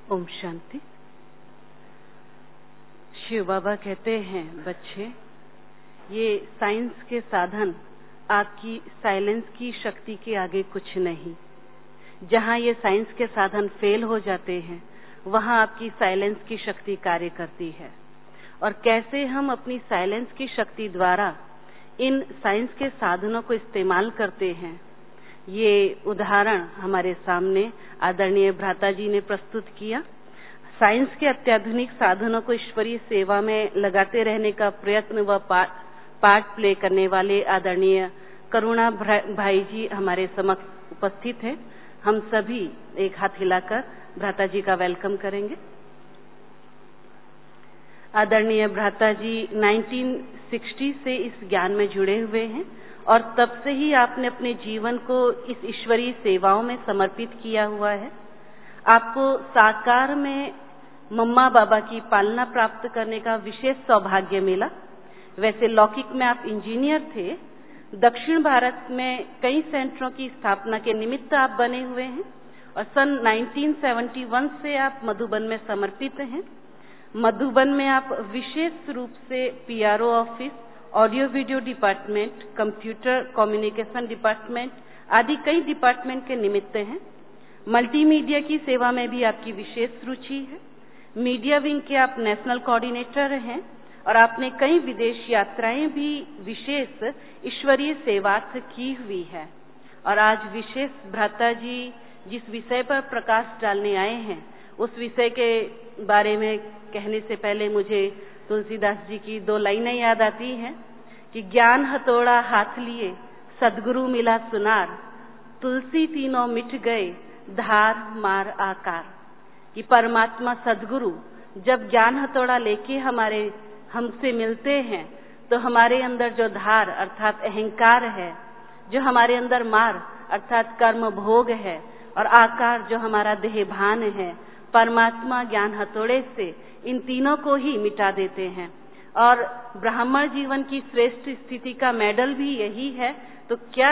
ओम शांति। शिव बाबा कहते हैं, बच्चे, ये साइंस के साधन आपकी साइलेंस की शक्ति के आगे कुछ नहीं। जहाँ ये साइंस के साधन फेल हो जाते हैं, वहाँ आपकी साइलेंस की शक्ति कार्य करती है। और कैसे हम अपनी साइलेंस की शक्ति द्वारा इन साइंस के साधनों को इस्तेमाल करते हैं, ये उदाहरण हमारे सामने आदरणीय भ्राता जी ने प्रस्तुत किया। साइंस के अत्याधुनिक साधनों को ईश्वरीय सेवा में लगाते रहने का प्रयत्न व पार्ट प्ले करने वाले आदरणीय करुणा भाई जी हमारे समक्ष उपस्थित हैं। हम सभी एक हाथ हिलाकर भ्राता जी का वेलकम करेंगे। आदरणीय भ्राता जी 1960 से इस ज्ञान में जुड़े हुए हैं और तब से ही आपने अपने जीवन को इस ईश्वरीय सेवाओं में समर्पित किया हुआ है। आपको साकार में मम्मा बाबा की पालना प्राप्त करने का विशेष सौभाग्य मिला। वैसे लौकिक में आप इंजीनियर थे। दक्षिण भारत में कई सेंटरों की स्थापना के निमित्त आप बने हुए हैं और सन 1971 से आप मधुबन में समर्पित हैं। मधुबन में आप विशेष रूप से PRO office, audio video department, computer communication department आदि कई डिपार्टमेंट के निमित्त हैं। मल्टीमीडिया की सेवा में भी आपकी विशेष रुचि है। मीडिया विंग के आप नेशनल कोऑर्डिनेटर हैं और आपने कई विदेश यात्राएं भी विशेष ईश्वरीय सेवार्थ की हुई है। और आज विशेष भ्राता जी जिस विषय पर प्रकाश डालने आए हैं, उस विषय के बारे में कहने से पहले मुझे तुलसीदास जी की 2 लाइनें याद आती हैं कि ज्ञान हथौड़ा हाथ लिए सदगुरु मिला सुनार, तुलसी तीनों मिट गए धार मार आकार। कि परमात्मा सदगुरु जब ज्ञान हथौड़ा लेके हमसे मिलते हैं, तो हमारे अंदर जो धार अर्थात अहंकार है, जो हमारे अंदर मार अर्थात कर्म भोग है और आकार जो हमारा देह भान है, परमात्मा ज्ञान हथौड़े से इन तीनों को ही मिटा देते हैं। और ब्राह्मण जीवन की श्रेष्ठ स्थिति का मेडल भी यही है। तो क्या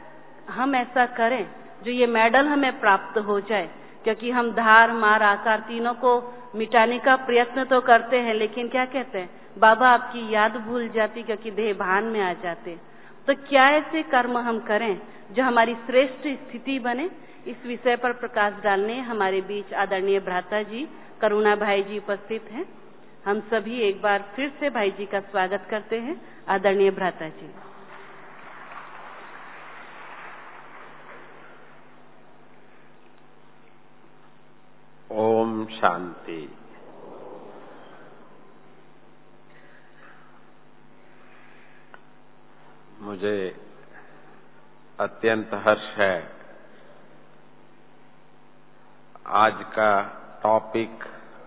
हम ऐसा करें जो ये मेडल हमें प्राप्त हो जाए, क्योंकि हम धार मार आकार तीनों को मिटाने का प्रयत्न तो करते हैं, लेकिन क्या कहते हैं, बाबा आपकी याद भूल जाती क्योंकि देह भान में आ जाते। तो क्या ऐसे कर्म हम करें जो हमारी श्रेष्ठ स्थिति बने? इस विषय पर प्रकाश डालने हमारे बीच आदरणीय भ्राता जी करुणा भाई जी उपस्थित हैं। हम सभी एक बार फिर से भाई जी का स्वागत करते हैं। आदरणीय भ्राता जी। ओम शांति। मुझे अत्यंत हर्ष है आज का टॉपिक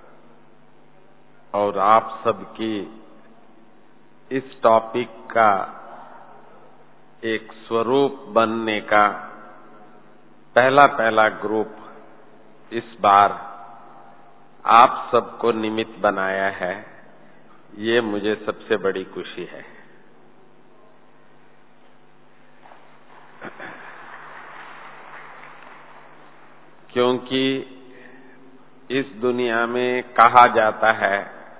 और आप सबकी इस टॉपिक का एक स्वरूप बनने का पहला ग्रुप इस बार आप सबको निमित्त बनाया है। ये मुझे सबसे बड़ी खुशी है। क्योंकि इस दुनिया में कहा जाता है,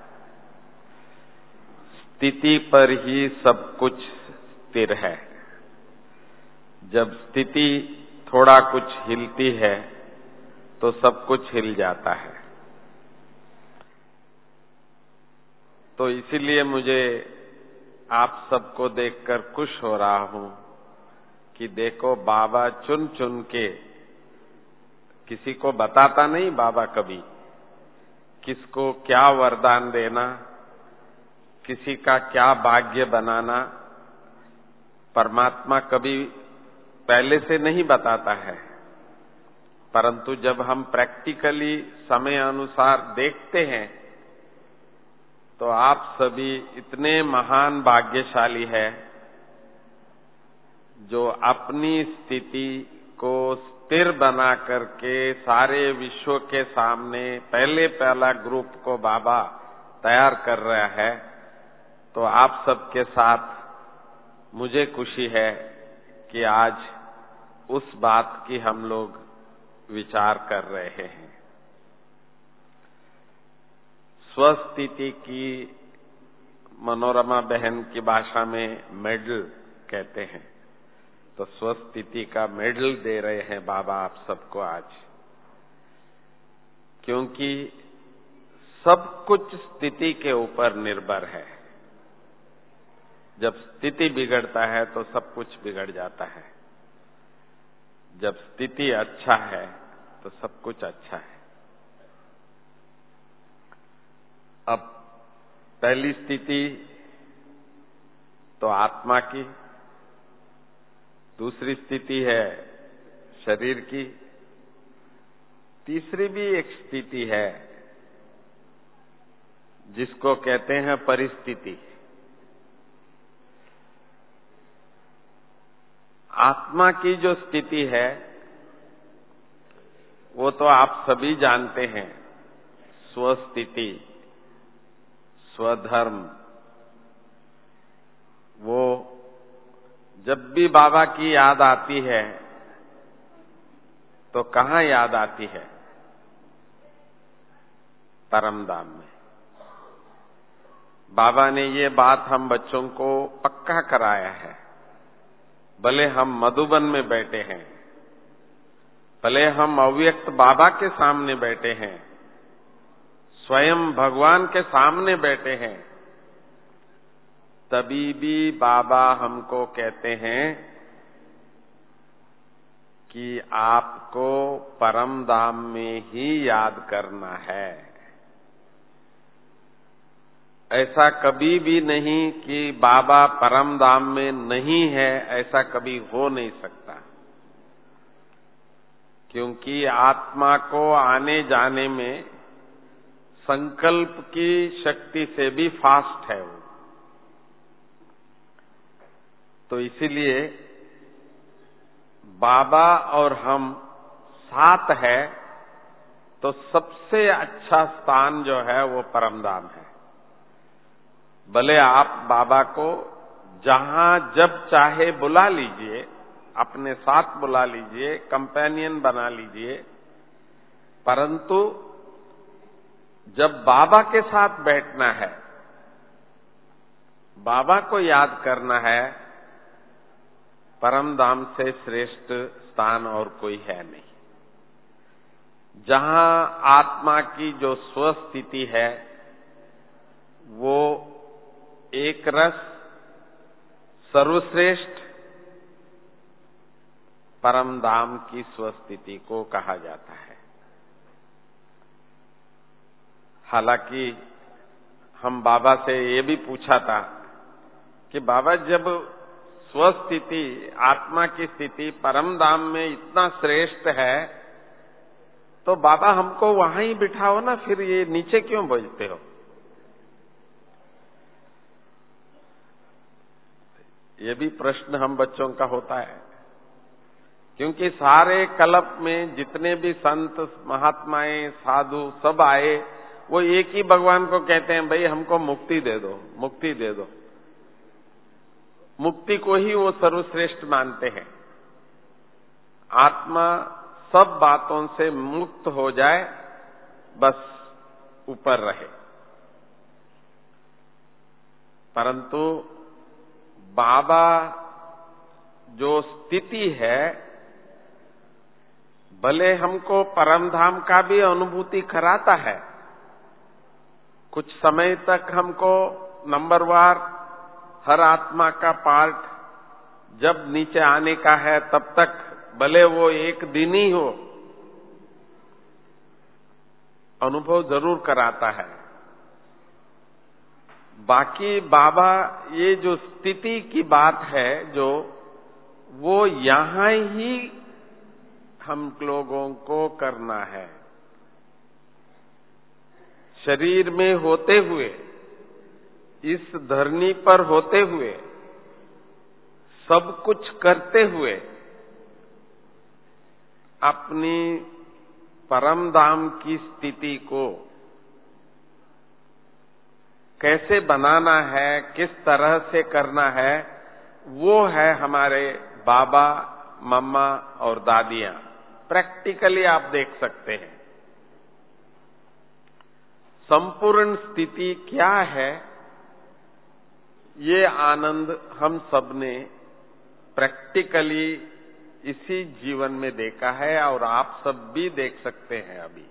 स्थिति पर ही सब कुछ स्थिर है। जब स्थिति थोड़ा कुछ हिलती है तो सब कुछ हिल जाता है। तो इसीलिए मुझे आप सबको देखकर खुश हो रहा हूं कि देखो, बाबा चुन चुन के, किसी को बताता नहीं बाबा कभी किसको क्या वरदान देना, किसी का क्या भाग्य बनाना, परमात्मा कभी पहले से नहीं बताता है। परंतु जब हम प्रैक्टिकली समय अनुसार देखते हैं तो आप सभी इतने महान भाग्यशाली है जो अपनी स्थिति को स्थिर बना करके सारे विश्व के सामने पहला ग्रुप को बाबा तैयार कर रहा है। तो आप सबके साथ मुझे खुशी है कि आज उस बात की हम लोग विचार कर रहे हैं। स्वस्थिति की मनोरमा बहन की भाषा में मेडल कहते हैं। तो स्वस्थिति का मेडल दे रहे हैं बाबा आप सबको आज, क्योंकि सब कुछ स्थिति के ऊपर निर्भर है। जब स्थिति बिगड़ता है तो सब कुछ बिगड़ जाता है, जब स्थिति अच्छा है तो सब कुछ अच्छा है। अब पहली स्थिति तो आत्मा की, दूसरी स्थिति है शरीर की, तीसरी भी एक स्थिति है जिसको कहते हैं परिस्थिति। आत्मा की जो स्थिति है वो तो आप सभी जानते हैं, स्वस्थिति, स्वधर्म। वो जब भी बाबा की याद आती है तो कहाँ याद आती है? परमधाम में। बाबा ने ये बात हम बच्चों को पक्का कराया है। भले हम मधुबन में बैठे हैं, भले हम अव्यक्त बाबा के सामने बैठे हैं, स्वयं भगवान के सामने बैठे हैं, तभी भी बाबा हमको कहते हैं कि आपको परम धाम में ही याद करना है। ऐसा कभी भी नहीं कि बाबा परम धाम में नहीं है, ऐसा कभी हो नहीं सकता, क्योंकि आत्मा को आने जाने में संकल्प की शक्ति से भी फास्ट है वो। तो इसीलिए बाबा और हम साथ है तो सबसे अच्छा स्थान जो है वो परमधाम है। भले आप बाबा को जहां जब चाहे बुला लीजिए, अपने साथ बुला लीजिए, कंपेनियन बना लीजिए, परंतु जब बाबा के साथ बैठना है, बाबा को याद करना है, परमधाम से श्रेष्ठ स्थान और कोई है नहीं। जहां आत्मा की जो स्वस्थिति है वो एक रस सर्वश्रेष्ठ परमधाम की स्वस्थिति को कहा जाता है। हालांकि हम बाबा से ये भी पूछा था कि बाबा जब स्वस्थिति, आत्मा की स्थिति परमधाम में इतना श्रेष्ठ है तो बाबा हमको वहां ही बिठाओ ना, फिर ये नीचे क्यों भेजते हो? ये भी प्रश्न हम बच्चों का होता है, क्योंकि सारे कल्प में जितने भी संत, महात्माएं, साधु सब आए, वो एक ही भगवान को कहते हैं, भाई हमको मुक्ति दे दो, मुक्ति दे दो। मुक्ति को ही वो सर्वश्रेष्ठ मानते हैं। आत्मा सब बातों से मुक्त हो जाए, बस ऊपर रहे। परंतु बाबा जो स्थिति है, भले हमको परमधाम का भी अनुभूति कराता है, कुछ समय तक हमको नंबरवार हर आत्मा का पार्ट जब नीचे आने का है तब तक, भले वो एक दिन ही हो, अनुभव जरूर कराता है। बाकी बाबा ये जो स्थिति की बात है, जो वो यहां ही हम लोगों को करना है। शरीर में होते हुए, इस धरनी पर होते हुए, सब कुछ करते हुए, अपनी परमधाम की स्थिति को कैसे बनाना है, किस तरह से करना है, वो है हमारे बाबा, मम्मा और दादियां। प्रैक्टिकली आप देख सकते हैं। संपूर्ण स्थिति क्या है, ये आनंद हम सबने प्रैक्टिकली इसी जीवन में देखा है और आप सब भी देख सकते हैं अभी।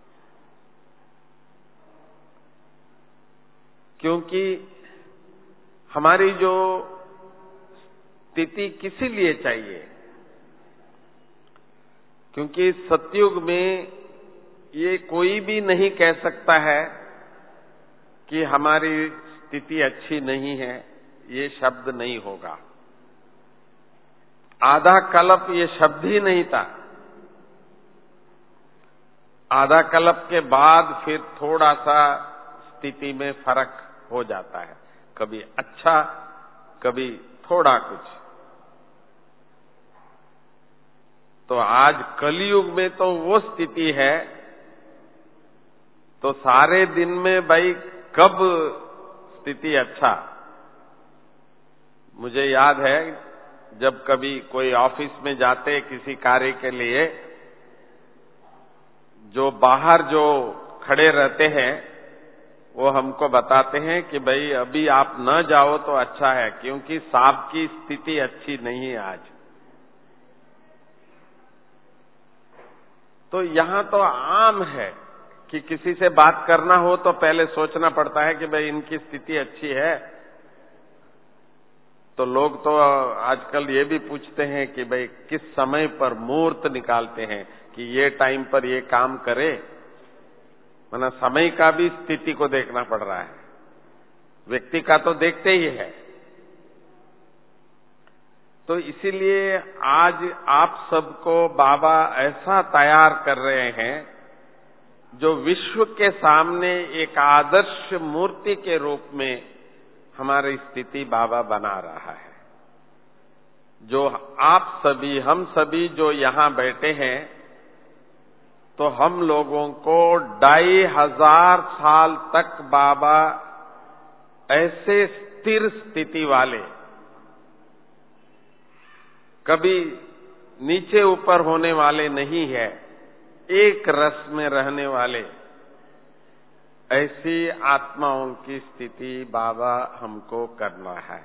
क्योंकि हमारी जो स्थिति किसी लिए चाहिए, क्योंकि सतयुग में ये कोई भी नहीं कह सकता है कि हमारी स्थिति अच्छी नहीं है, ये शब्द नहीं होगा। आधा कल्प ये शब्द ही नहीं था। आधा कल्प के बाद फिर थोड़ा सा स्थिति में फर्क हो जाता है, कभी अच्छा कभी थोड़ा कुछ। तो आज कलयुग में तो वो स्थिति है, तो सारे दिन में भाई कब स्थिति अच्छा। मुझे याद है जब कभी कोई ऑफिस में जाते किसी कार्य के लिए, जो बाहर जो खड़े रहते हैं वो हमको बताते हैं कि भाई अभी आप न जाओ तो अच्छा है, क्योंकि साहब की स्थिति अच्छी नहीं है आज। तो यहां तो आम है कि किसी से बात करना हो तो पहले सोचना पड़ता है कि भाई इनकी स्थिति अच्छी है। तो लोग तो आजकल ये भी पूछते हैं कि भाई किस समय पर मुहूर्त निकालते हैं कि ये टाइम पर ये काम करे, वरना समय का भी स्थिति को देखना पड़ रहा है, व्यक्ति का तो देखते ही है। तो इसीलिए आज आप सबको बाबा ऐसा तैयार कर रहे हैं जो विश्व के सामने एक आदर्श मूर्ति के रूप में हमारी स्थिति बाबा बना रहा है। जो आप सभी हम सभी जो यहां बैठे हैं, तो हम लोगों को 2500 साल तक बाबा ऐसे स्थिर स्थिति वाले, कभी नीचे ऊपर होने वाले नहीं है, एक रस में रहने वाले, ऐसी आत्माओं की स्थिति बाबा हमको करना है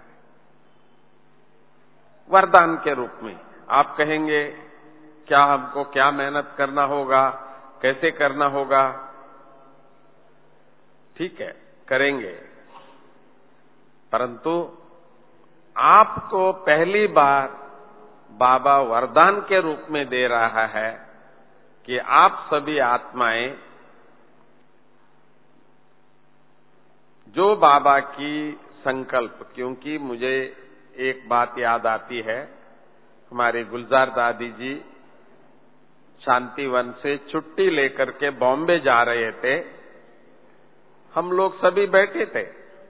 वरदान के रूप में। आप कहेंगे क्या हमको क्या मेहनत करना होगा, कैसे करना होगा? ठीक है, करेंगे, परंतु आपको पहली बार बाबा वरदान के रूप में दे रहा है कि आप सभी आत्माएं जो बाबा की संकल्प, क्योंकि मुझे एक बात याद आती है, हमारे गुलजार दादी जी शांतिवन से छुट्टी लेकर के बॉम्बे जा रहे थे, हम लोग सभी बैठे थे,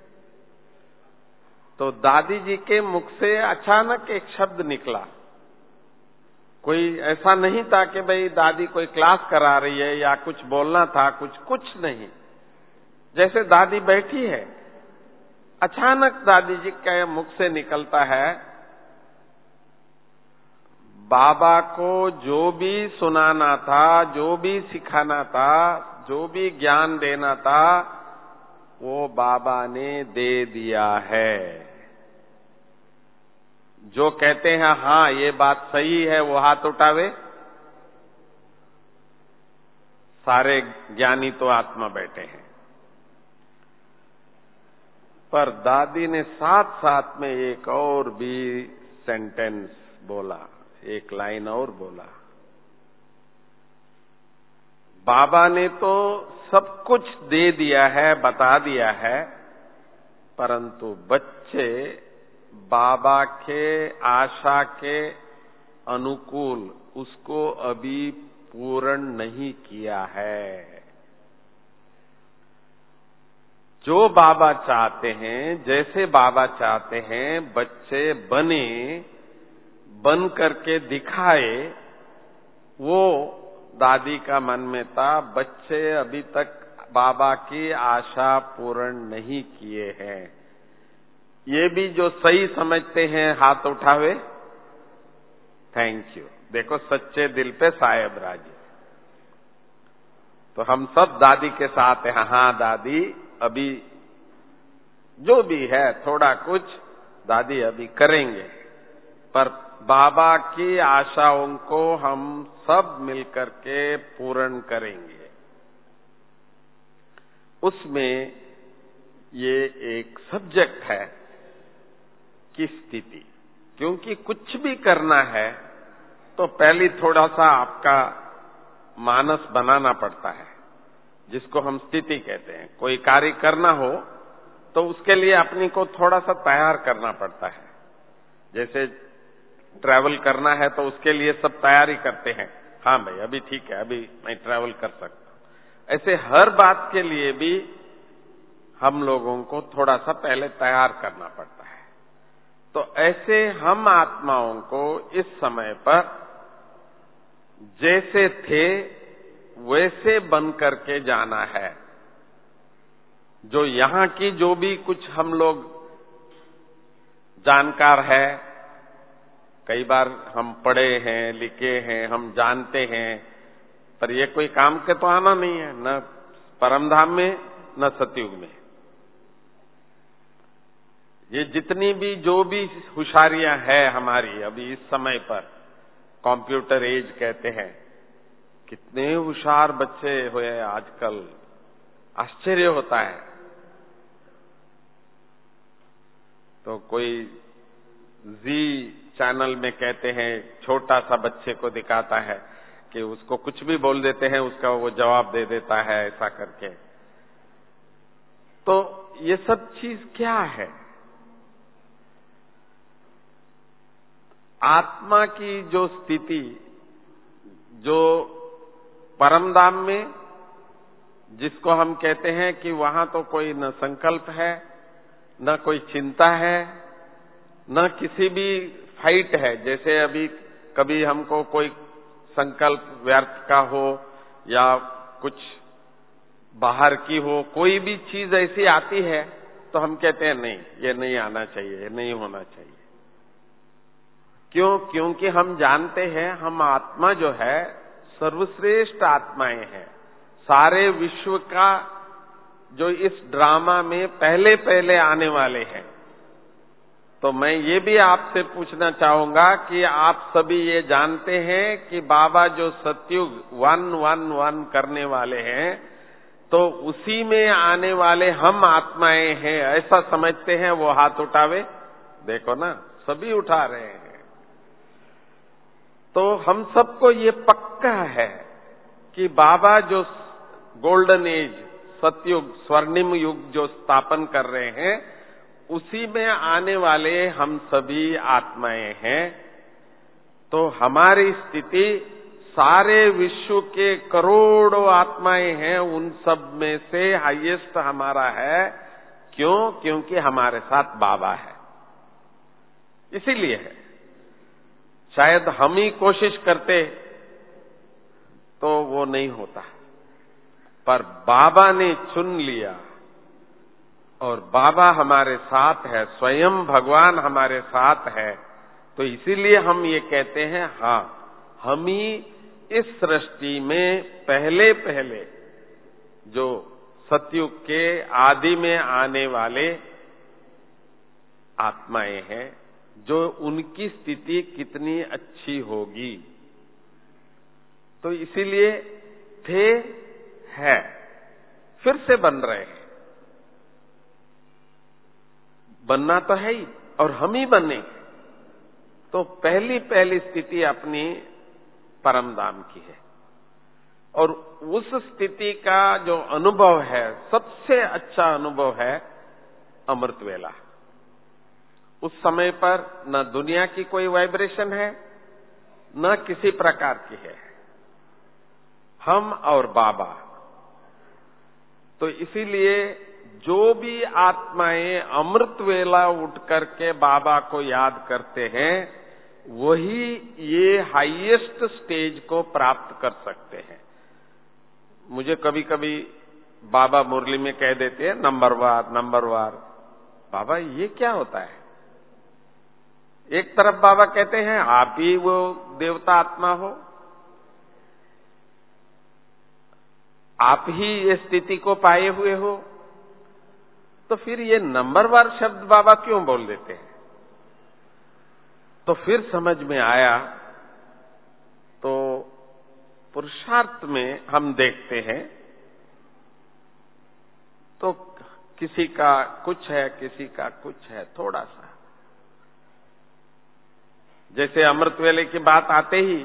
तो दादी जी के मुख से अचानक एक शब्द निकला। कोई ऐसा नहीं था कि भाई दादी कोई क्लास करा रही है या कुछ बोलना था, कुछ नहीं, जैसे दादी बैठी है, अचानक दादी जी के मुख से निकलता है, बाबा को जो भी सुनाना था, जो भी सिखाना था, जो भी ज्ञान देना था, वो बाबा ने दे दिया है। जो कहते हैं हाँ ये बात सही है, वो हाथ उठावे। सारे ज्ञानी तो आत्मा बैठे हैं, पर दादी ने साथ साथ में एक और भी सेंटेंस बोला, एक लाइन और बोला। बाबा ने तो सब कुछ दे दिया है, बता दिया है, परंतु बच्चे बाबा के आशा के अनुकूल उसको अभी पूर्ण नहीं किया है। जो बाबा चाहते हैं, जैसे बाबा चाहते हैं बच्चे बने, बन करके दिखाए, वो दादी का मन में था। बच्चे अभी तक बाबा की आशा पूर्ण नहीं किए हैं। ये भी जो सही समझते हैं हाथ उठावे। Thank you. देखो सच्चे दिल पे साहेब राजी। तो हम सब दादी के साथ हैं। हाँ दादी, अभी जो भी है थोड़ा कुछ दादी अभी करेंगे, पर बाबा की आशाओं को हम सब मिलकर के पूर्ण करेंगे। उसमें ये एक सब्जेक्ट है कि स्थिति, क्योंकि कुछ भी करना है तो पहले थोड़ा सा आपका मानस बनाना पड़ता है, जिसको हम स्थिति कहते हैं। कोई कार्य करना हो तो उसके लिए अपनी को थोड़ा सा तैयार करना पड़ता है। जैसे ट्रैवल करना है तो उसके लिए सब तैयारी करते हैं, हाँ भाई अभी ठीक है, अभी मैं ट्रैवल कर सकता हूं। ऐसे हर बात के लिए भी हम लोगों को थोड़ा सा पहले तैयार करना पड़ता है। तो ऐसे हम आत्माओं को इस समय पर जैसे थे वैसे बन करके जाना है। जो यहाँ की जो भी कुछ हम लोग जानकार है, कई बार हम पढ़े हैं, लिखे हैं, हम जानते हैं, पर ये कोई काम के तो आना नहीं है, न परमधाम में न सतयुग में। ये जितनी भी जो भी होशियारियां है हमारी अभी इस समय पर, कंप्यूटर एज कहते हैं, कितने होशियार बच्चे हुए आजकल, आश्चर्य होता है। तो कोई जी चैनल में कहते हैं, छोटा सा बच्चे को दिखाता है कि उसको कुछ भी बोल देते हैं, उसका वो जवाब दे देता है ऐसा करके। तो ये सब चीज क्या है? आत्मा की जो स्थिति, जो परमधाम में, जिसको हम कहते हैं कि वहां तो कोई न संकल्प है, न कोई चिंता है, न किसी भी फाइट है। जैसे अभी कभी हमको कोई संकल्प व्यर्थ का हो या कुछ बाहर की हो, कोई भी चीज ऐसी आती है तो हम कहते हैं नहीं, ये नहीं आना चाहिए, ये नहीं होना चाहिए। क्यों? क्योंकि हम जानते हैं हम आत्मा जो है सर्वश्रेष्ठ आत्माएं हैं। सारे विश्व का जो इस ड्रामा में पहले पहले आने वाले हैं। तो मैं ये भी आपसे पूछना चाहूंगा कि आप सभी ये जानते हैं कि बाबा जो सतयुग 111 करने वाले हैं, तो उसी में आने वाले हम आत्माएं हैं, ऐसा समझते हैं? वो हाथ उठावे, देखो ना, सभी उठा रहे हैं। तो हम सबको ये पक्का है कि बाबा जो गोल्डन एज, सतयुग, स्वर्णिम युग जो स्थापन कर रहे हैं, उसी में आने वाले हम सभी आत्माएं हैं। तो हमारी स्थिति सारे विश्व के करोड़ों आत्माएं हैं, उन सब में से हाईएस्ट हमारा है। क्यों? क्योंकि हमारे साथ बाबा है, इसीलिए है। शायद हम ही कोशिश करते तो वो नहीं होता, पर बाबा ने चुन लिया और बाबा हमारे साथ है, स्वयं भगवान हमारे साथ है। तो इसीलिए हम ये कहते हैं, हाँ, हम ही इस सृष्टि में पहले पहले जो सतयुग के आदि में आने वाले आत्माएं हैं, जो उनकी स्थिति कितनी अच्छी होगी। तो इसीलिए थे, है, फिर से बन रहे हैं। बनना तो है ही, और हम ही बने। तो पहली पहली स्थिति अपनी परमधाम की है, और उस स्थिति का जो अनुभव है, सबसे अच्छा अनुभव है अमृत वेला। उस समय पर न दुनिया की कोई वाइब्रेशन है, न किसी प्रकार की है, हम और बाबा। तो इसीलिए जो भी आत्माएं अमृत वेला उठ करके बाबा को याद करते हैं, वही ये हाईएस्ट स्टेज को प्राप्त कर सकते हैं। मुझे कभी कभी बाबा मुरली में कह देते हैं नंबरवार नंबरवार। बाबा ये क्या होता है? एक तरफ बाबा कहते हैं आप ही वो देवता आत्मा हो, आप ही ये स्थिति को पाए हुए हो, तो फिर ये नंबरवार शब्द बाबा क्यों बोल देते हैं? तो फिर समझ में आया, तो पुरुषार्थ में हम देखते हैं तो किसी का कुछ है, किसी का कुछ है, थोड़ा सा। जैसे अमृत वेले की बात आते ही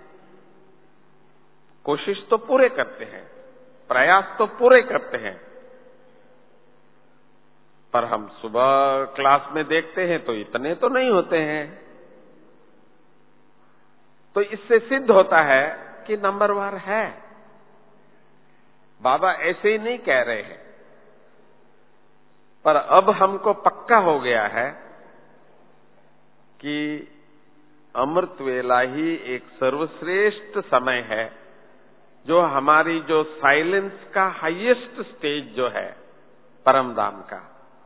कोशिश तो पूरे करते हैं, प्रयास तो पूरे करते हैं, पर हम सुबह क्लास में देखते हैं तो इतने तो नहीं होते हैं। तो इससे सिद्ध होता है कि नंबरवार है। बाबा ऐसे ही नहीं कह रहे हैं, पर अब हमको पक्का हो गया है कि अमृत वेला ही एक सर्वश्रेष्ठ समय है, जो हमारी जो साइलेंस का हाईएस्ट स्टेज जो है परम धाम का,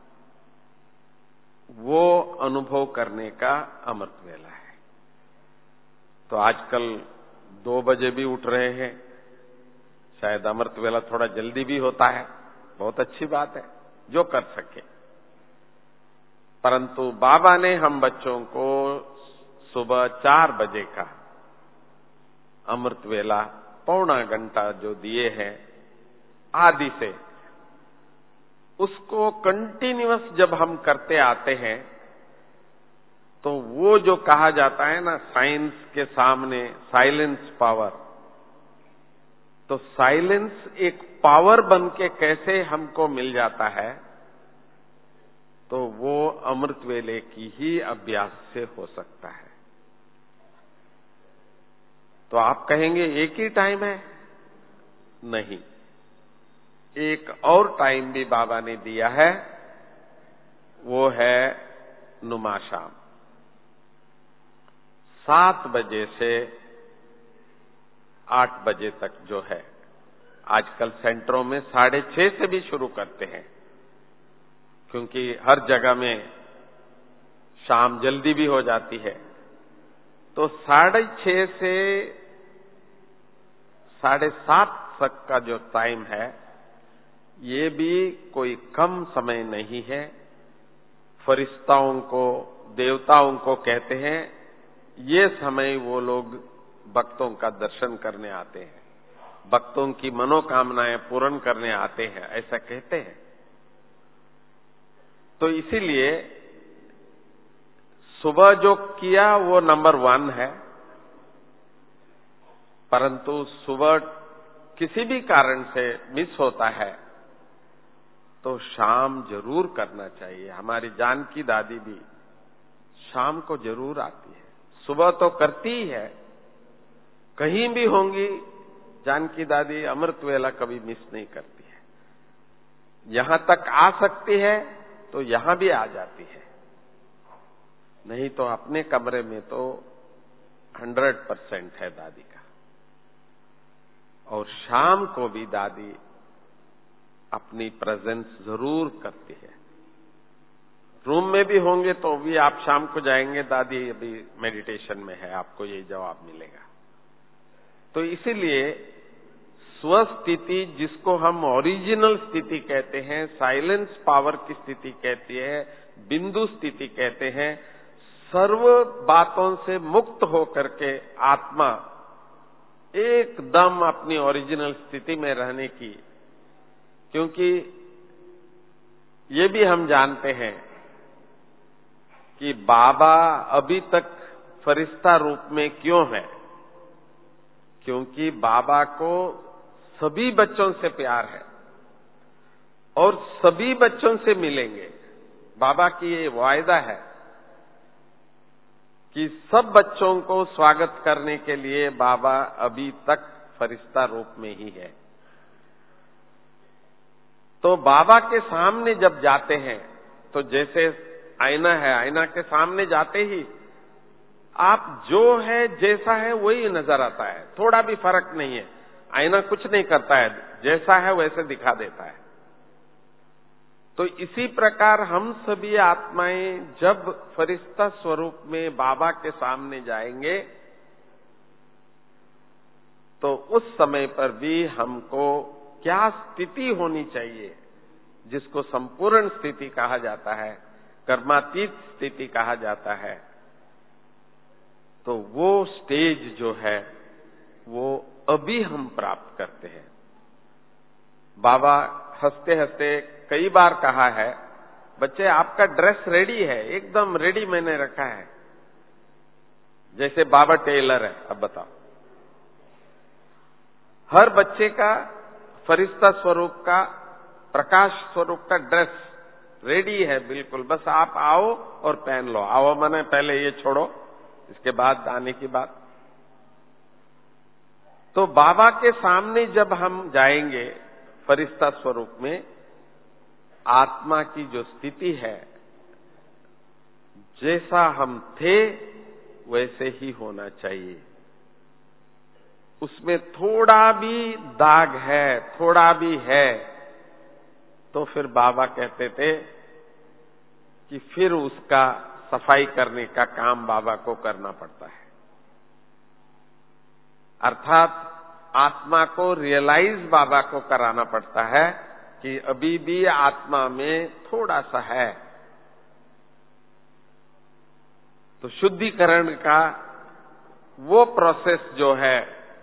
वो अनुभव करने का अमृत वेला है। तो आजकल 2 बजे भी उठ रहे हैं, शायद अमृत वेला थोड़ा जल्दी भी होता है, बहुत अच्छी बात है, जो कर सके। परंतु बाबा ने हम बच्चों को सुबह 4 बजे का अमृत वेला पौना घंटा जो दिए हैं आदि से, उसको कंटिन्यूअस जब हम करते आते हैं तो वो जो कहा जाता है ना, साइंस के सामने साइलेंस पावर, तो साइलेंस एक पावर बन के कैसे हमको मिल जाता है, तो वो अमृत वेले की ही अभ्यास से हो सकता है। तो आप कहेंगे एक ही टाइम है? नहीं, एक और टाइम भी बाबा ने दिया है, वो है नुमा शाम 7 बजे से 8 बजे तक जो है। आजकल सेंटरों में 6:30 से भी शुरू करते हैं, क्योंकि हर जगह में शाम जल्दी भी हो जाती है। तो 6:30 से 7:30 तक का जो टाइम है, ये भी कोई कम समय नहीं है। फरिश्ताओं को, देवताओं को कहते हैं, ये समय वो लोग भक्तों का दर्शन करने आते हैं, भक्तों की मनोकामनाएं पूर्ण करने आते हैं, ऐसा कहते हैं। तो इसीलिए सुबह जो किया वो नंबर 1 है, परंतु सुबह किसी भी कारण से मिस होता है तो शाम जरूर करना चाहिए। हमारी जानकी दादी भी शाम को जरूर आती है, सुबह तो करती ही है। कहीं भी होंगी जानकी दादी, अमृत वेला कभी मिस नहीं करती है। यहां तक आ सकती है तो यहां भी आ जाती है, नहीं तो अपने कमरे में तो 100% है दादी का। और शाम को भी दादी अपनी प्रेजेंस जरूर करती है। रूम में भी होंगे तो भी आप शाम को जाएंगे, दादी अभी मेडिटेशन में है, आपको यही जवाब मिलेगा। तो इसीलिए स्वस्थिति, जिसको हम ओरिजिनल स्थिति कहते हैं, साइलेंस पावर की स्थिति कहती है, बिंदु स्थिति कहते हैं, सर्व बातों से मुक्त होकर के आत्मा एकदम अपनी ओरिजिनल स्थिति में रहने की। क्योंकि ये भी हम जानते हैं कि बाबा अभी तक फरिश्ता रूप में क्यों है, क्योंकि बाबा को सभी बच्चों से प्यार है और सभी बच्चों से मिलेंगे। बाबा की ये वायदा है कि सब बच्चों को स्वागत करने के लिए बाबा अभी तक फरिश्ता रूप में ही है। तो बाबा के सामने जब जाते हैं तो जैसे आईना है, आईना के सामने जाते ही आप जो है जैसा है वही नजर आता है, थोड़ा भी फर्क नहीं है। आईना कुछ नहीं करता है, जैसा है वैसे दिखा देता है। तो इसी प्रकार हम सभी आत्माएं जब फरिश्ता स्वरूप में बाबा के सामने जाएंगे तो उस समय पर भी हमको क्या स्थिति होनी चाहिए, जिसको संपूर्ण स्थिति कहा जाता है, कर्मातीत स्थिति कहा जाता है, तो वो स्टेज जो है वो अभी हम प्राप्त करते हैं। बाबा हंसते हंसते कई बार कहा है, बच्चे आपका ड्रेस रेडी है, एकदम रेडी मैंने रखा है। जैसे बाबा टेलर है। अब बताओ, हर बच्चे का फरिश्ता स्वरूप का, प्रकाश स्वरूप का ड्रेस रेडी है बिल्कुल, बस आप आओ और पहन लो। आओ माने पहले ये छोड़ो, इसके बाद आने की बात। तो बाबा के सामने जब हम जाएंगे फरिश्ता स्वरूप में, आत्मा की जो स्थिति है, जैसा हम थे वैसे ही होना चाहिए। उसमें थोड़ा भी दाग है, थोड़ा भी है, तो फिर बाबा कहते थे कि फिर उसका सफाई करने का काम बाबा को करना पड़ता है। अर्थात आत्मा को रियलाइज बाबा को कराना पड़ता है कि अभी भी आत्मा में थोड़ा सा है। तो शुद्धिकरण का वो प्रोसेस जो है,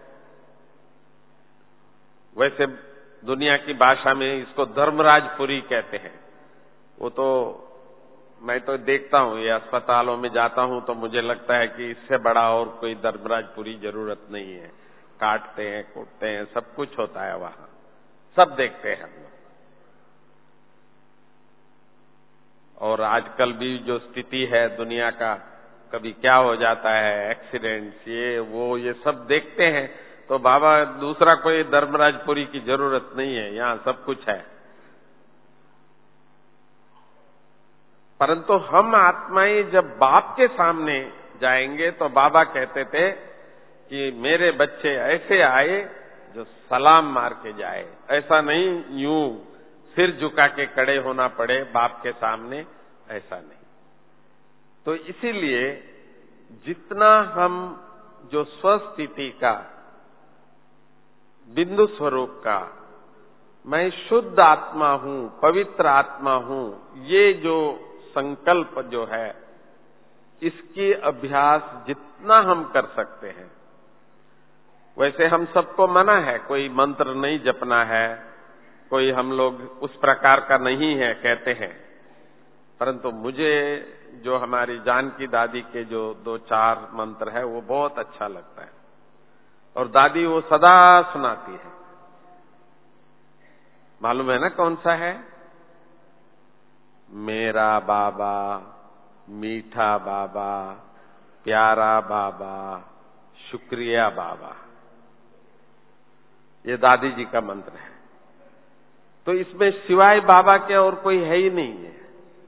वैसे दुनिया की भाषा में इसको धर्मराजपुरी कहते हैं। वो तो मैं तो देखता हूं, ये अस्पतालों में जाता हूं तो मुझे लगता है कि इससे बड़ा और कोई धर्मराजपुरी जरूरत नहीं है। काटते हैं, कूटते हैं, सब कुछ होता है वहां, सब देखते हैं हम लोग। और आजकल भी जो स्थिति है दुनिया का, कभी क्या हो जाता है, एक्सीडेंट्स, ये वो, ये सब देखते हैं। तो बाबा दूसरा कोई धर्मराजपुरी की जरूरत नहीं है, यहां सब कुछ है। परंतु हम आत्माएं जब बाप के सामने जाएंगे तो बाबा कहते थे कि मेरे बच्चे ऐसे आए जो सलाम मार के जाए, ऐसा नहीं यूं सिर झुका के खड़े होना पड़े बाप के सामने, ऐसा नहीं। तो इसीलिए जितना हम जो स्वस्थिति का, बिंदु स्वरूप का, मैं शुद्ध आत्मा हूं, पवित्र आत्मा हूं, ये जो संकल्प जो है, इसकी अभ्यास जितना हम कर सकते हैं, वैसे हम सबको मना है, कोई मंत्र नहीं जपना है, कोई हम लोग उस प्रकार का नहीं है कहते हैं। परंतु मुझे जो हमारी जानकी दादी के जो 2-4 मंत्र है वो बहुत अच्छा लगता है, और दादी वो सदा सुनाती है। मालूम है ना कौन सा है? मेरा बाबा, मीठा बाबा, प्यारा बाबा, शुक्रिया बाबा, ये दादी जी का मंत्र है। तो इसमें सिवाय बाबा के और कोई है ही नहीं है।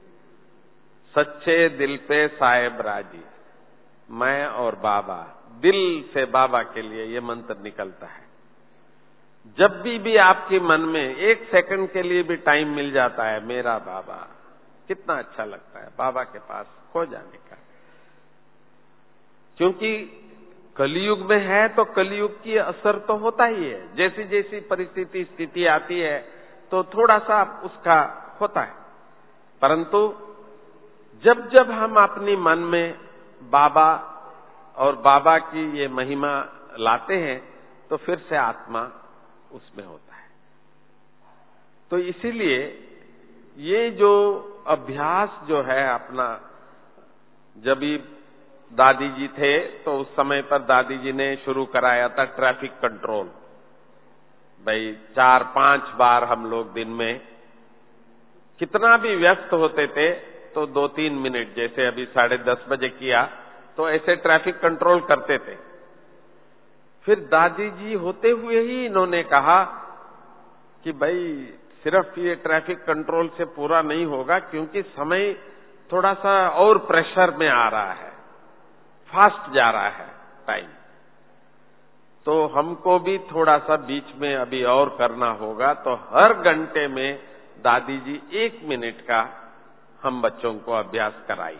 सच्चे दिल पे साहेब राजी, मैं और बाबा, दिल से बाबा के लिए ये मंत्र निकलता है। जब भी आपके मन में 1 सेकंड के लिए भी टाइम मिल जाता है, मेरा बाबा, कितना अच्छा लगता है बाबा के पास खो जाने का। क्योंकि कलयुग में है तो कलयुग की असर तो होता ही है, जैसी जैसी परिस्थिति स्थिति आती है तो थोड़ा सा उसका होता है। परंतु जब जब हम अपने मन में बाबा और बाबा की ये महिमा लाते हैं तो फिर से आत्मा उसमें होता है। तो इसीलिए ये जो अभ्यास जो है अपना, जब भी दादी जी थे तो उस समय पर दादी जी ने शुरू कराया था ट्रैफिक कंट्रोल। भाई 4-5 बार हम लोग दिन में, कितना भी व्यस्त होते थे तो 2-3 मिनट, जैसे अभी 10:30 बजे किया तो ऐसे ट्रैफिक कंट्रोल करते थे। फिर दादी जी होते हुए ही इन्होंने कहा कि भाई सिर्फ ये ट्रैफिक कंट्रोल से पूरा नहीं होगा, क्योंकि समय थोड़ा सा और प्रेशर में आ रहा है, फास्ट जा रहा है टाइम, तो हमको भी थोड़ा सा बीच में अभी और करना होगा। तो हर घंटे में दादी जी 1 मिनट का हम बच्चों को अभ्यास कराई।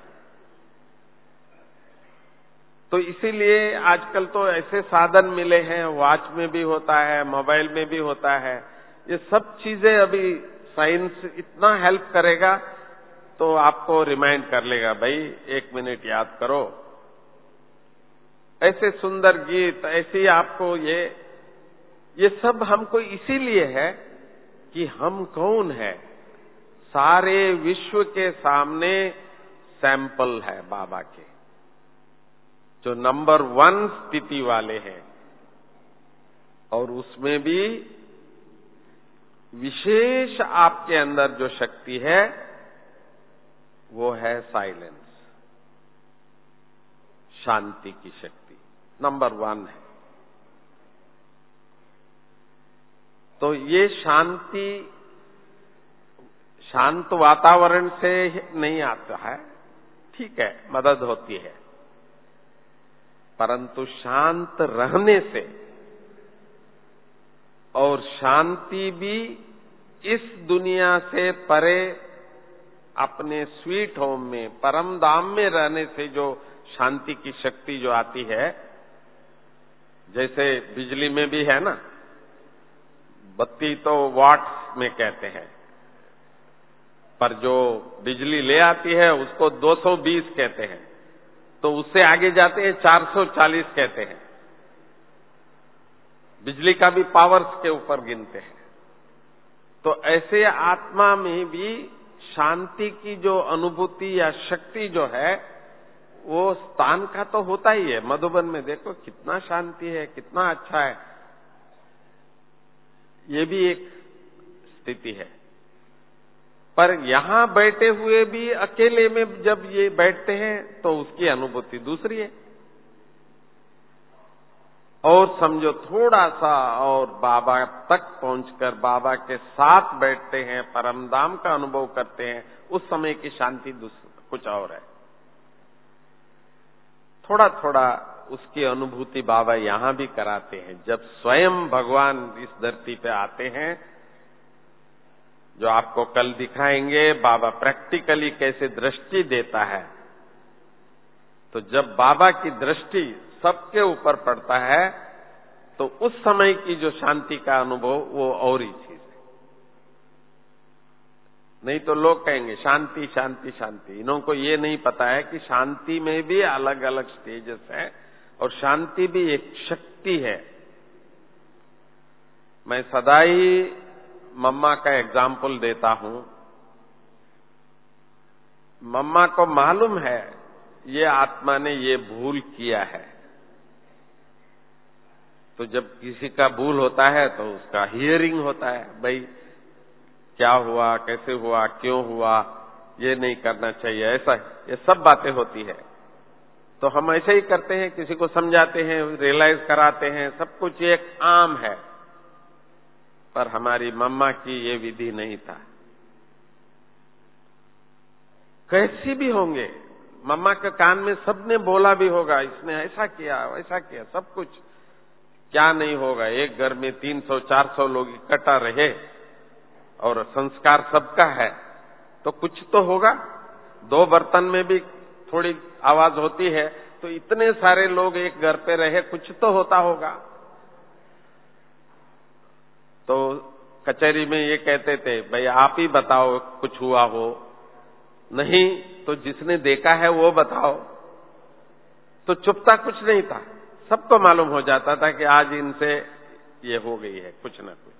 तो इसीलिए आजकल तो ऐसे साधन मिले हैं, वॉच में भी होता है, मोबाइल में भी होता है, ये सब चीजें अभी साइंस इतना हेल्प करेगा तो आपको रिमाइंड कर लेगा, भाई 1 मिनट याद करो। ऐसे सुंदर गीत, ऐसी आपको ये सब हमको इसीलिए है कि हम कौन है, सारे विश्व के सामने सैंपल है बाबा के, जो नंबर 1 स्थिति वाले हैं। और उसमें भी विशेष आपके अंदर जो शक्ति है वो है साइलेंस, शांति की शक्ति नंबर 1 है। तो ये शांति शांत वातावरण से नहीं आता है, ठीक है, मदद होती है, परंतु शांत रहने से, और शांति भी इस दुनिया से परे अपने स्वीट होम में, परम धाम में रहने से जो शांति की शक्ति जो आती है, जैसे बिजली में भी है ना, बत्ती तो वाट्स में कहते हैं, पर जो बिजली ले आती है उसको 220 कहते हैं, तो उससे आगे जाते हैं 440 कहते हैं। बिजली का भी पावर्स के ऊपर गिनते हैं। तो ऐसे आत्मा में भी शांति की जो अनुभूति या शक्ति जो है वो स्थान का तो होता ही है। मधुबन में देखो कितना शांति है, कितना अच्छा है, ये भी एक स्थिति है। पर यहां बैठे हुए भी अकेले में जब ये बैठते हैं तो उसकी अनुभूति दूसरी है। और समझो थोड़ा सा और बाबा तक पहुंचकर बाबा के साथ बैठते हैं, परमधाम का अनुभव करते हैं, उस समय की शांति कुछ और है। थोड़ा थोड़ा उसकी अनुभूति बाबा यहां भी कराते हैं। जब स्वयं भगवान इस धरती पे आते हैं, जो आपको कल दिखाएंगे बाबा प्रैक्टिकली कैसे दृष्टि देता है, तो जब बाबा की दृष्टि सबके ऊपर पड़ता है तो उस समय की जो शांति का अनुभव वो और ही चीज है। नहीं तो लोग कहेंगे शांति शांति शांति, इन्हों को ये नहीं पता है कि शांति में भी अलग अलग स्टेजेस हैं और शांति भी एक शक्ति है। मैं सदा ही मम्मा का एग्जाम्पल देता हूं। मम्मा को मालूम है ये आत्मा ने ये भूल किया है, तो जब किसी का भूल होता है तो उसका हियरिंग होता है, भाई क्या हुआ, कैसे हुआ, क्यों हुआ, ये नहीं करना चाहिए, ऐसा, ये सब बातें होती है। तो हम ऐसे ही करते हैं, किसी को समझाते हैं, रियलाइज कराते हैं, सब कुछ एक आम है। पर हमारी मम्मा की ये विधि नहीं था। कैसी भी होंगे, मम्मा के कान में सबने बोला भी होगा, इसने ऐसा किया वैसा किया, सब कुछ, क्या नहीं होगा। एक घर में 300-400 लोग इकट्ठा रहे और संस्कार सबका है तो कुछ तो होगा। 2 बर्तन में भी थोड़ी आवाज होती है, तो इतने सारे लोग एक घर पे रहे, कुछ तो होता होगा। तो कचहरी में ये कहते थे, भाई आप ही बताओ कुछ हुआ हो, नहीं तो जिसने देखा है वो बताओ। तो चुपता कुछ नहीं था, सबको मालूम हो जाता था कि आज इनसे ये हो गई है कुछ ना कुछ।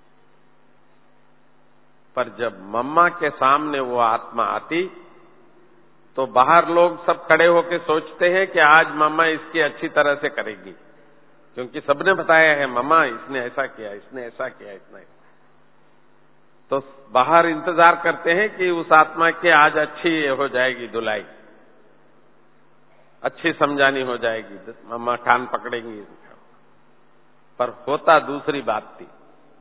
पर जब मम्मा के सामने वो आत्मा आती तो बाहर लोग सब खड़े होकर सोचते हैं कि आज मम्मा इसकी अच्छी तरह से करेगी, क्योंकि सबने बताया है मम्मा इसने ऐसा किया, इसने ऐसा किया, इसने। तो बाहर इंतजार करते हैं कि उस आत्मा की आज अच्छी हो जाएगी धुलाई, अच्छी समझानी हो जाएगी, मम्मा कान पकड़ेंगी। पर होता दूसरी बात थी।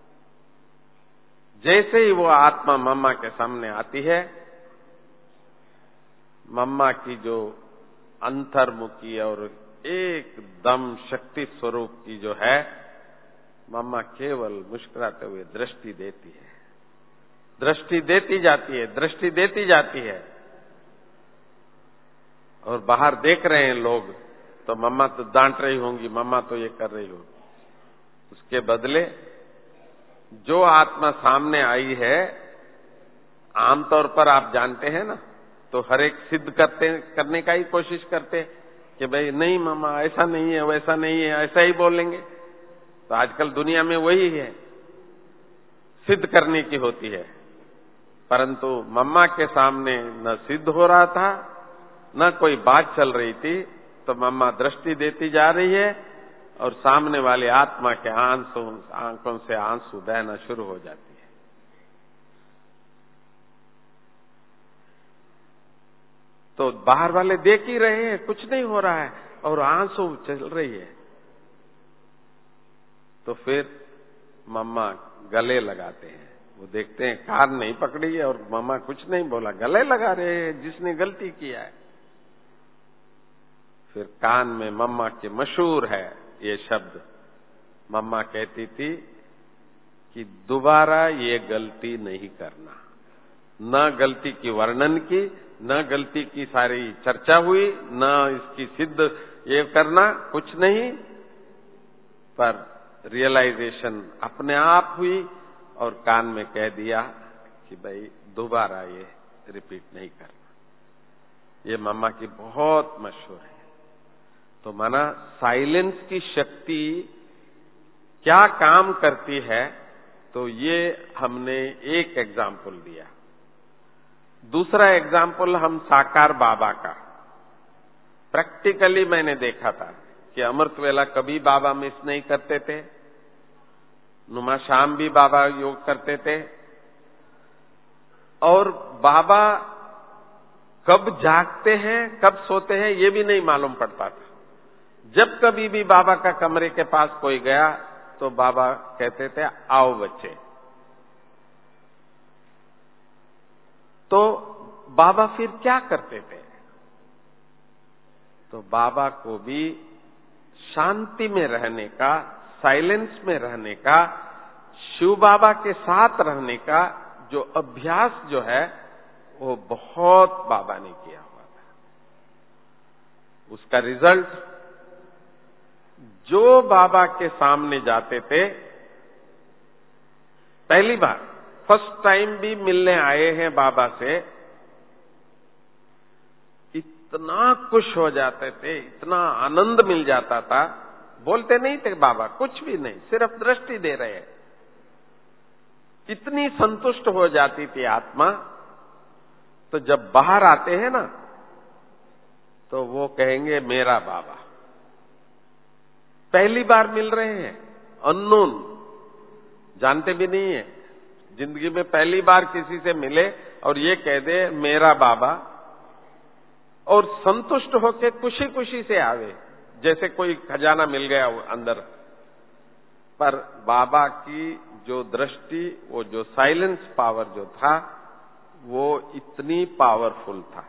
जैसे ही वो आत्मा मम्मा के सामने आती है, मम्मा की जो अंतर्मुखी और एकदम शक्ति स्वरूप की जो है, मम्मा केवल मुस्कुराते हुए दृष्टि देती है, दृष्टि देती जाती है, दृष्टि देती जाती है। और बाहर देख रहे हैं लोग, तो मम्मा तो डांट रही होंगी, मम्मा तो ये कर रही होगी। उसके बदले जो आत्मा सामने आई है, आमतौर पर आप जानते हैं ना, तो हर एक सिद्ध करने का ही कोशिश करते कि भाई नहीं मामा ऐसा नहीं है, वैसा नहीं है, ऐसा ही बोलेंगे। तो आजकल दुनिया में वही है, सिद्ध करने की होती है। परंतु मम्मा के सामने न सिद्ध हो रहा था, न कोई बात चल रही थी, तो मम्मा दृष्टि देती जा रही है और सामने वाली आत्मा के आंखों से आंसू बहना शुरू हो जाती है। तो बाहर वाले देख ही रहे हैं, कुछ नहीं हो रहा है और आंसू चल रही है। तो फिर मम्मा गले लगाते हैं, वो देखते हैं कान नहीं पकड़ी है और मम्मा कुछ नहीं बोला, गले लगा रहे हैं जिसने गलती किया है। फिर कान में मम्मा के मशहूर है ये शब्द, मम्मा कहती थी कि दोबारा ये गलती नहीं करना। न गलती की वर्णन की, न गलती की सारी चर्चा हुई, न इसकी सिद्ध ये करना, कुछ नहीं, पर रियलाइजेशन अपने आप हुई और कान में कह दिया कि भाई दोबारा ये रिपीट नहीं करना। ये मम्मा की बहुत मशहूर है। तो माना साइलेंस की शक्ति क्या काम करती है, तो ये हमने एक एग्जाम्पल दिया। दूसरा एग्जाम्पल हम साकार बाबा का, प्रैक्टिकली मैंने देखा था कि अमृत वेला कभी बाबा मिस नहीं करते थे, नुमा शाम भी बाबा योग करते थे, और बाबा कब जागते हैं कब सोते हैं ये भी नहीं मालूम पड़ता था। जब कभी भी बाबा का कमरे के पास कोई गया तो बाबा कहते थे आओ बच्चे। तो बाबा फिर क्या करते थे? तो बाबा को भी शांति में रहने का, साइलेंस में रहने का, शिव बाबा के साथ रहने का जो अभ्यास जो है वो बहुत बाबा ने किया हुआ था। उसका रिजल्ट, जो बाबा के सामने जाते थे, पहली बार फर्स्ट टाइम भी मिलने आए हैं बाबा से, इतना खुश हो जाते थे, इतना आनंद मिल जाता था, बोलते नहीं थे बाबा, कुछ भी नहीं, सिर्फ दृष्टि दे रहे हैं। इतनी संतुष्ट हो जाती थी आत्मा। तो जब बाहर आते हैं ना तो वो कहेंगे मेरा बाबा। पहली बार मिल रहे हैं, अननोन, जानते भी नहीं है, जिंदगी में पहली बार किसी से मिले और ये कह दे मेरा बाबा, और संतुष्ट होकर खुशी खुशी से आवे जैसे कोई खजाना मिल गया अंदर। पर बाबा की जो दृष्टि, वो जो साइलेंस पावर जो था, वो इतनी पावरफुल था।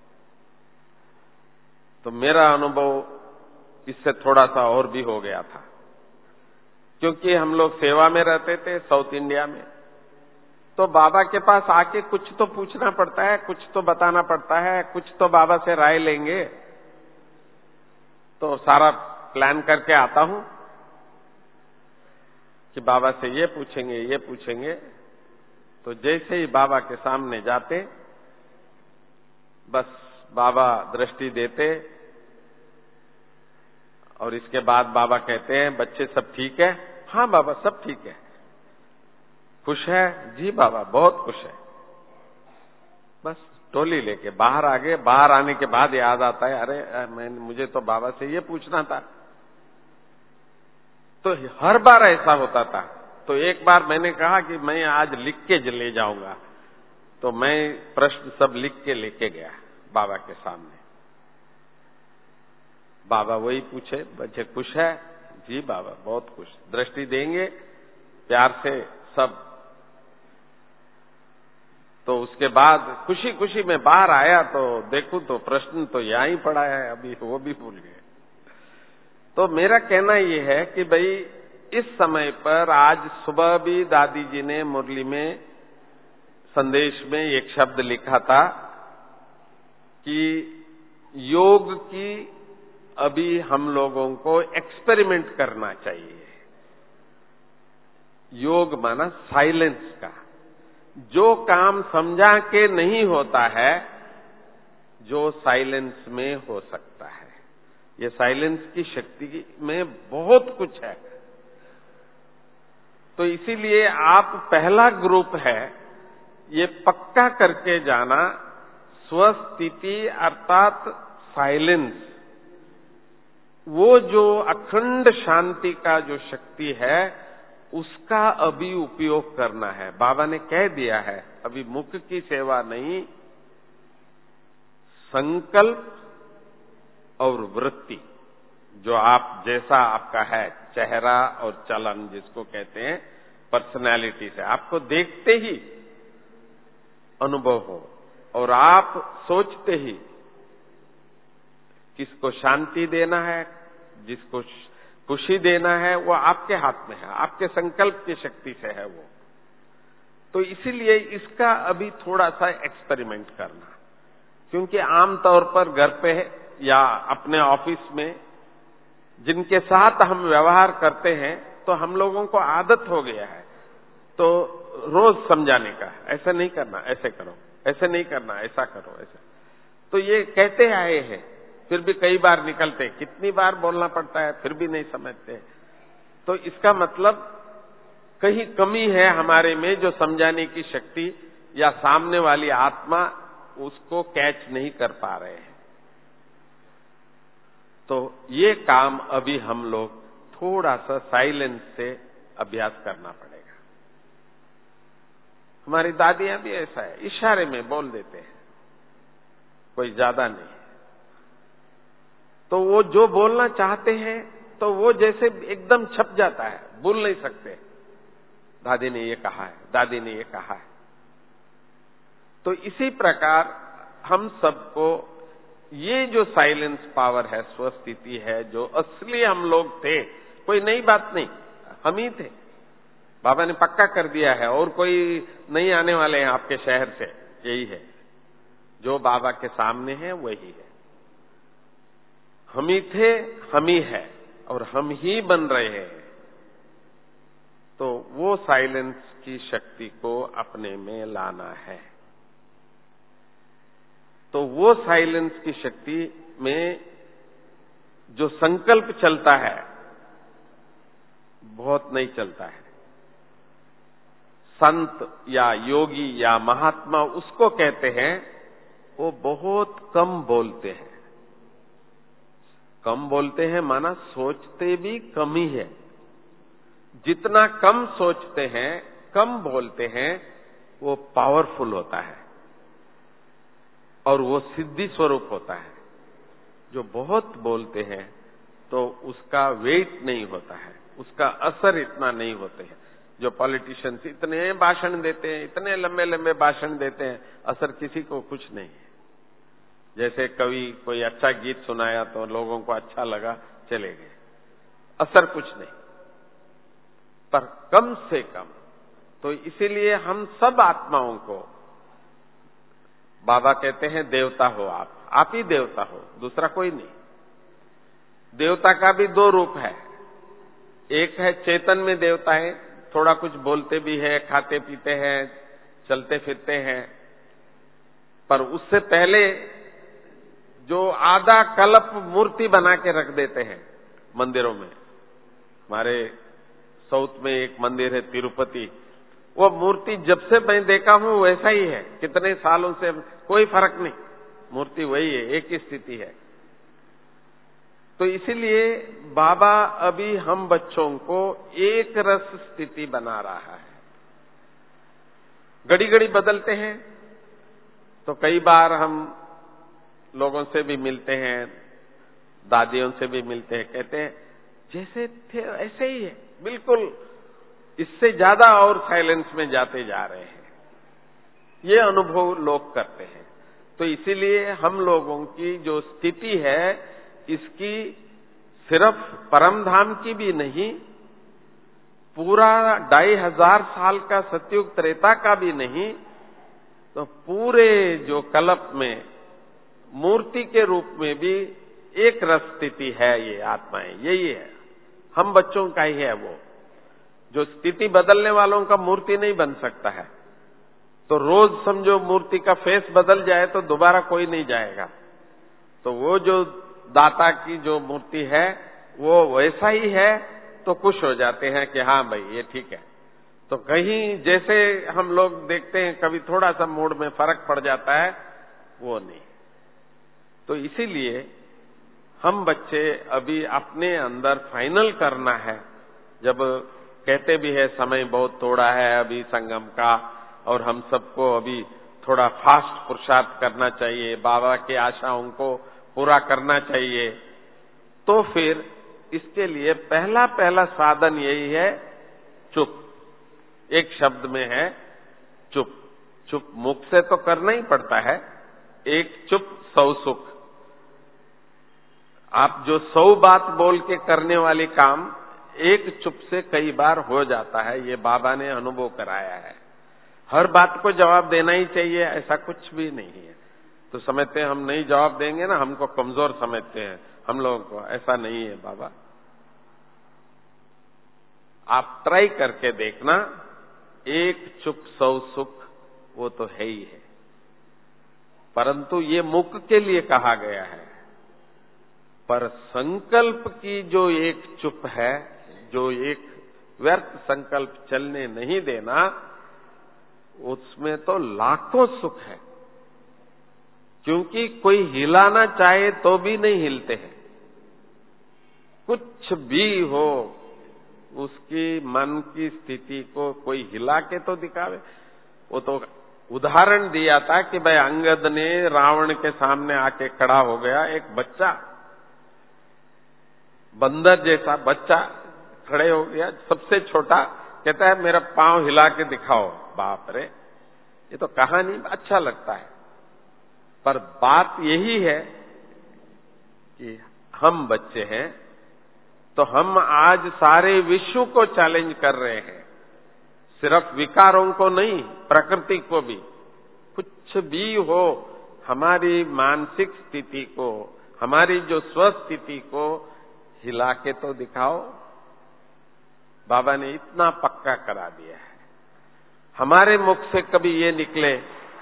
तो मेरा अनुभव इससे थोड़ा सा और भी हो गया था, क्योंकि हम लोग सेवा में रहते थे साउथ इंडिया में। तो बाबा के पास आके कुछ तो पूछना पड़ता है, कुछ तो बताना पड़ता है, कुछ तो बाबा से राय लेंगे। तो सारा प्लान करके आता हूं कि बाबा से ये पूछेंगे। तो जैसे ही बाबा के सामने जाते, बस बाबा दृष्टि देते और इसके बाद बाबा कहते हैं बच्चे सब ठीक है? हाँ बाबा सब ठीक है। खुश है? जी बाबा बहुत खुश है। बस टोली लेके बाहर आ गए। बाहर आने के बाद याद आता है अरे मुझे तो बाबा से ये पूछना था। तो हर बार ऐसा होता था। तो एक बार मैंने कहा कि मैं आज लिख के ले जाऊंगा, तो मैं प्रश्न सब लिख के लेके गया बाबा के सामने। बाबा वही पूछे बच्चे खुश है? जी बाबा बहुत खुश। दृष्टि देंगे प्यार से सब। तो उसके बाद खुशी खुशी में बाहर आया तो देखूं तो प्रश्न तो यहां ही पड़ा है, अभी वो भी भूल गए। तो मेरा कहना ये है कि भाई इस समय पर, आज सुबह भी दादी जी ने मुरली में संदेश में एक शब्द लिखा था कि योग की अभी हम लोगों को एक्सपेरिमेंट करना चाहिए। योग माना साइलेंस का। जो काम समझा के नहीं होता है, जो साइलेंस में हो सकता है। ये साइलेंस की शक्ति में बहुत कुछ है। तो इसीलिए आप पहला ग्रुप है, ये पक्का करके जाना, स्वस्थिति अर्थात साइलेंस, वो जो अखंड शांति का जो शक्ति है, उसका अभी उपयोग करना है। बाबा ने कह दिया है, अभी मुख की सेवा नहीं, संकल्प और वृत्ति, जो आप जैसा आपका है, चेहरा और चलन जिसको कहते हैं पर्सनैलिटी से, आपको देखते ही अनुभव हो और आप सोचते ही किसको शांति देना है, जिसको खुशी देना है, वो आपके हाथ में है, आपके संकल्प की शक्ति से है वो। तो इसीलिए इसका अभी थोड़ा सा एक्सपेरिमेंट करना, क्योंकि आमतौर पर घर पे या अपने ऑफिस में जिनके साथ हम व्यवहार करते हैं, तो हम लोगों को आदत हो गया है, तो रोज समझाने का, ऐसा नहीं करना, ऐसे करो, ऐसे नहीं करना, ऐसा करो, ऐसा। तो ये कहते आए हैं, फिर भी कई बार निकलते, कितनी बार बोलना पड़ता है, फिर भी नहीं समझते। तो इसका मतलब कहीं कमी है हमारे में, जो समझाने की शक्ति या सामने वाली आत्मा उसको कैच नहीं कर पा रहे हैं। तो ये काम अभी हम लोग थोड़ा सा साइलेंस से अभ्यास करना पड़ेगा। हमारी दादियां भी ऐसा है, इशारे में बोल देते हैं, कोई ज्यादा नहीं। तो वो जो बोलना चाहते हैं, तो वो जैसे एकदम छप जाता है, बोल नहीं सकते, दादी ने ये कहा है, दादी ने ये कहा है। तो इसी प्रकार हम सबको ये जो साइलेंस पावर है, स्वस्थिति है, जो असली हम लोग थे, कोई नई बात नहीं, हम ही थे। बाबा ने पक्का कर दिया है, और कोई नहीं आने वाले हैं आपके शहर से, यही है जो बाबा के सामने है, वही है। हम ही थे, हम ही है, और हम ही बन रहे हैं। तो वो साइलेंस की शक्ति को अपने में लाना है। तो वो साइलेंस की शक्ति में जो संकल्प चलता है, बहुत नहीं चलता है। संत या योगी या महात्मा उसको कहते हैं, वो बहुत कम बोलते हैं। कम बोलते हैं माना सोचते भी कम ही है। जितना कम सोचते हैं, कम बोलते हैं, वो पावरफुल होता है और वो सिद्धि स्वरूप होता है। जो बहुत बोलते हैं तो उसका वेट नहीं होता है, उसका असर इतना नहीं होते हैं। जो पॉलिटिशियंस इतने भाषण देते हैं, इतने लंबे लंबे भाषण देते हैं, असर किसी को कुछ नहीं है। जैसे कवि कोई अच्छा गीत सुनाया तो लोगों को अच्छा लगा, चले गए, असर कुछ नहीं, पर कम से कम। तो इसीलिए हम सब आत्माओं को बाबा कहते हैं, देवता हो आप ही देवता हो, दूसरा कोई नहीं। देवता का भी दो रूप है, एक है चेतन में देवता है, थोड़ा कुछ बोलते भी है, खाते पीते हैं, चलते फिरते हैं, पर उससे पहले जो आधा कल्प मूर्ति बना के रख देते हैं मंदिरों में। हमारे साउथ में एक मंदिर है तिरुपति, वो मूर्ति जब से मैं देखा हूं वैसा ही है, कितने सालों से कोई फर्क नहीं, मूर्ति वही है, एक ही स्थिति है। तो इसीलिए बाबा अभी हम बच्चों को एक रस स्थिति बना रहा है। घड़ी घड़ी बदलते हैं, तो कई बार हम लोगों से भी मिलते हैं, दादियों से भी मिलते हैं, कहते हैं जैसे थे ऐसे ही है, बिल्कुल इससे ज्यादा और साइलेंस में जाते जा रहे हैं। ये अनुभव लोग करते हैं। तो इसीलिए हम लोगों की जो स्थिति है, इसकी सिर्फ परम धाम की भी नहीं, पूरा 2500 साल का सतयुग त्रेता का भी नहीं, तो पूरे जो कल्प में मूर्ति के रूप में भी एक रस स्थिति है। ये आत्माएं यही है, हम बच्चों का ही है वो। जो स्थिति बदलने वालों का मूर्ति नहीं बन सकता है। तो रोज समझो मूर्ति का फेस बदल जाए तो दोबारा कोई नहीं जाएगा। तो वो जो दाता की जो मूर्ति है वो वैसा ही है तो खुश हो जाते हैं कि हाँ भाई ये ठीक है। तो कहीं जैसे हम लोग देखते हैं कभी थोड़ा सा मूड में फर्क पड़ जाता है, वो नहीं। तो इसीलिए हम बच्चे अभी अपने अंदर फाइनल करना है। जब कहते भी है समय बहुत थोड़ा है अभी संगम का, और हम सबको अभी थोड़ा फास्ट पुरुषार्थ करना चाहिए, बाबा की आशाओं को पूरा करना चाहिए, तो फिर इसके लिए पहला साधन यही है चुप। एक शब्द में है चुप। चुप मुख से तो करना ही पड़ता है। एक चुप 100 सुख। आप जो 100 बात बोल के करने वाली काम एक चुप से कई बार हो जाता है, ये बाबा ने अनुभव कराया है। हर बात को जवाब देना ही चाहिए ऐसा कुछ भी नहीं है। तो समझते हैं हम नहीं जवाब देंगे ना, हमको कमजोर समझते हैं हम लोगों को, ऐसा नहीं है बाबा। आप ट्राई करके देखना, एक चुप 100 सुख वो तो है ही है, परंतु ये मुख के लिए कहा गया है। पर संकल्प की जो एक चुप है, जो एक व्यर्थ संकल्प चलने नहीं देना, उसमें तो लाखों सुख है। क्योंकि कोई हिलाना चाहे तो भी नहीं हिलते हैं। कुछ भी हो, उसकी मन की स्थिति को कोई हिला के तो दिखावे। वो तो उदाहरण दिया था कि भाई अंगद ने रावण के सामने आके खड़ा हो गया, एक बच्चा, बंदर जैसा बच्चा खड़े हो गया, सबसे छोटा, कहता है मेरा पांव हिला के दिखाओ। बाप रे, ये तो कहानी अच्छा लगता है, पर बात यही है कि हम बच्चे हैं तो हम आज सारे विश्व को चैलेंज कर रहे हैं, सिर्फ विकारों को नहीं, प्रकृति को भी। कुछ भी हो, हमारी मानसिक स्थिति को, हमारी जो स्वस्थिति को हिला के तो दिखाओ। बाबा ने इतना पक्का करा दिया है। हमारे मुख से कभी ये निकले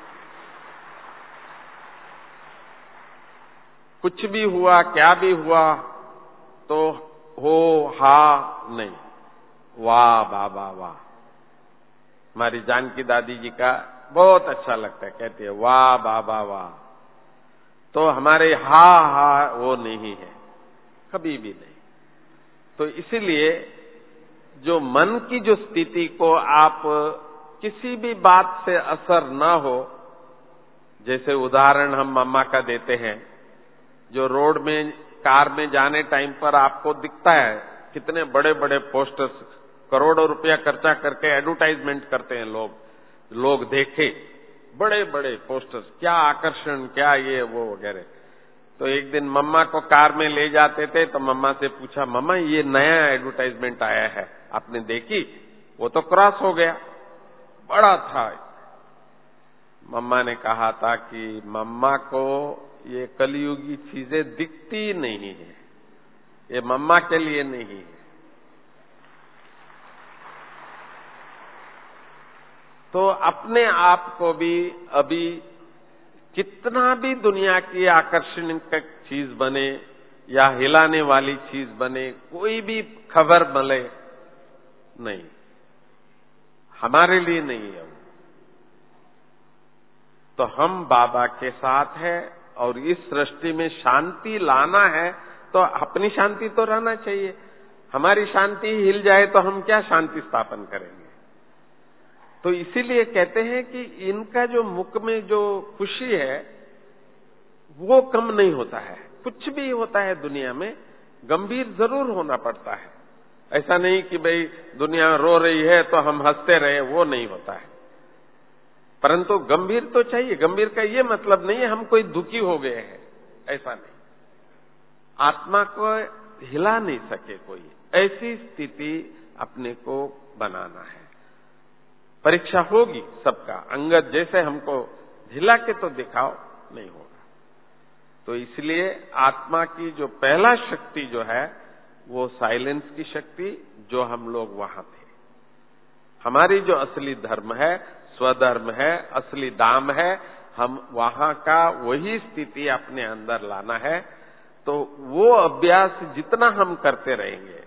कुछ भी हुआ, क्या भी हुआ, तो हो हा नहीं, वाह बाबा वाह। हमारी जानकी दादी जी का बहुत अच्छा लगता है, कहती है वाह बाबा वाह। तो हमारे हा वो नहीं है, कभी भी नहीं। तो इसीलिए जो मन की जो स्थिति को आप किसी भी बात से असर न हो, जैसे उदाहरण हम मम्मा का देते हैं, जो रोड में कार में जाने टाइम पर आपको दिखता है कितने बड़े बड़े पोस्टर्स, करोड़ों रुपया खर्चा करके एडवर्टाइजमेंट करते हैं लोग देखे, बड़े बड़े पोस्टर्स, क्या आकर्षण, क्या ये वो वगैरह। तो एक दिन मम्मा को कार में ले जाते थे तो मम्मा से पूछा, मम्मा ये नया एडवर्टाइजमेंट आया है, आपने देखी? वो तो क्रॉस हो गया, बड़ा था। मम्मा ने कहा था कि मम्मा को ये कलयुगी चीजें दिखती नहीं है, ये मम्मा के लिए नहीं है। तो अपने आप को भी अभी कितना भी दुनिया की आकर्षण चीज बने या हिलाने वाली चीज बने, कोई भी खबर मिले, नहीं, हमारे लिए नहीं है। तो हम बाबा के साथ है और इस सृष्टि में शांति लाना है, तो अपनी शांति तो रहना चाहिए। हमारी शांति हिल जाए तो हम क्या शांति स्थापन करेंगे? तो इसीलिए कहते हैं कि इनका जो मुख में जो खुशी है वो कम नहीं होता है। कुछ भी होता है दुनिया में गंभीर जरूर होना पड़ता है। ऐसा नहीं कि भाई दुनिया रो रही है तो हम हंसते रहे, वो नहीं होता है। परंतु गंभीर तो चाहिए। गंभीर का ये मतलब नहीं है हम कोई दुखी हो गए हैं, ऐसा नहीं। आत्मा को हिला नहीं सके कोई, ऐसी स्थिति अपने को बनाना है। परीक्षा होगी सबका, अंगद जैसे हमको हिला के तो दिखाओ, नहीं होगा। तो इसलिए आत्मा की जो पहला शक्ति जो है वो साइलेंस की शक्ति, जो हम लोग वहां थे। हमारी जो असली धर्म है, स्वधर्म है, असली दाम है, हम वहां का वही स्थिति अपने अंदर लाना है। तो वो अभ्यास जितना हम करते रहेंगे,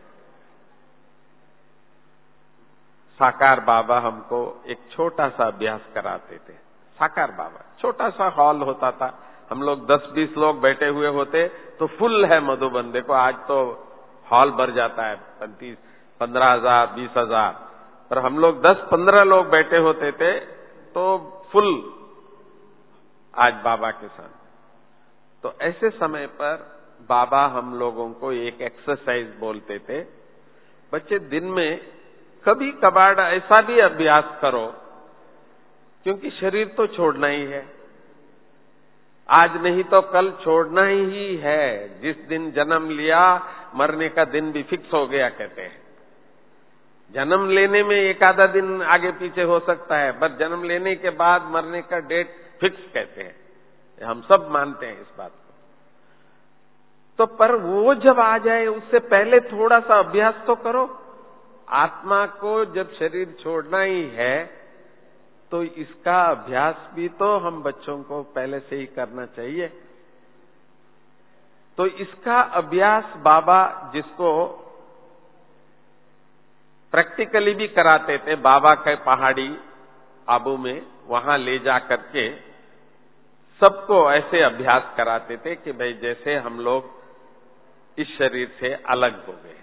साकार बाबा हमको एक छोटा सा अभ्यास कराते थे। साकार बाबा, छोटा सा हॉल होता था, हम लोग 10-20 लोग बैठे हुए होते तो फुल है मधुबन। देखो आज तो हॉल भर जाता है 15,000, 20,000, पर हम लोग 10-15 लोग बैठे होते थे तो फुल आज बाबा के साथ। तो ऐसे समय पर बाबा हम लोगों को एक एक्सरसाइज बोलते थे, बच्चे दिन में कभी कभार ऐसा भी अभ्यास करो, क्योंकि शरीर तो छोड़ना ही है, आज नहीं तो कल छोड़ना ही है। जिस दिन जन्म लिया मरने का दिन भी फिक्स हो गया कहते हैं। जन्म लेने में एक आधा दिन आगे पीछे हो सकता है, पर जन्म लेने के बाद मरने का डेट फिक्स कहते हैं, हम सब मानते हैं इस बात को। तो पर वो जब आ जाए उससे पहले थोड़ा सा अभ्यास तो करो। आत्मा को जब शरीर छोड़ना ही है तो इसका अभ्यास भी तो हम बच्चों को पहले से ही करना चाहिए। तो इसका अभ्यास बाबा जिसको प्रैक्टिकली भी कराते थे, बाबा के पहाड़ी आबू में, वहां ले जा करके सबको ऐसे अभ्यास कराते थे कि भाई जैसे हम लोग इस शरीर से अलग हो गए।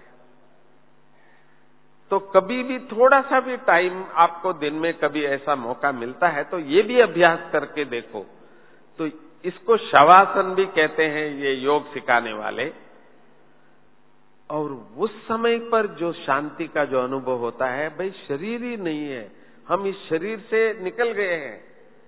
तो कभी भी थोड़ा सा भी टाइम आपको दिन में कभी ऐसा मौका मिलता है तो ये भी अभ्यास करके देखो। तो इसको शवासन भी कहते हैं ये योग सिखाने वाले। और उस समय पर जो शांति का जो अनुभव होता है, भाई शरीर ही नहीं है, हम इस शरीर से निकल गए हैं,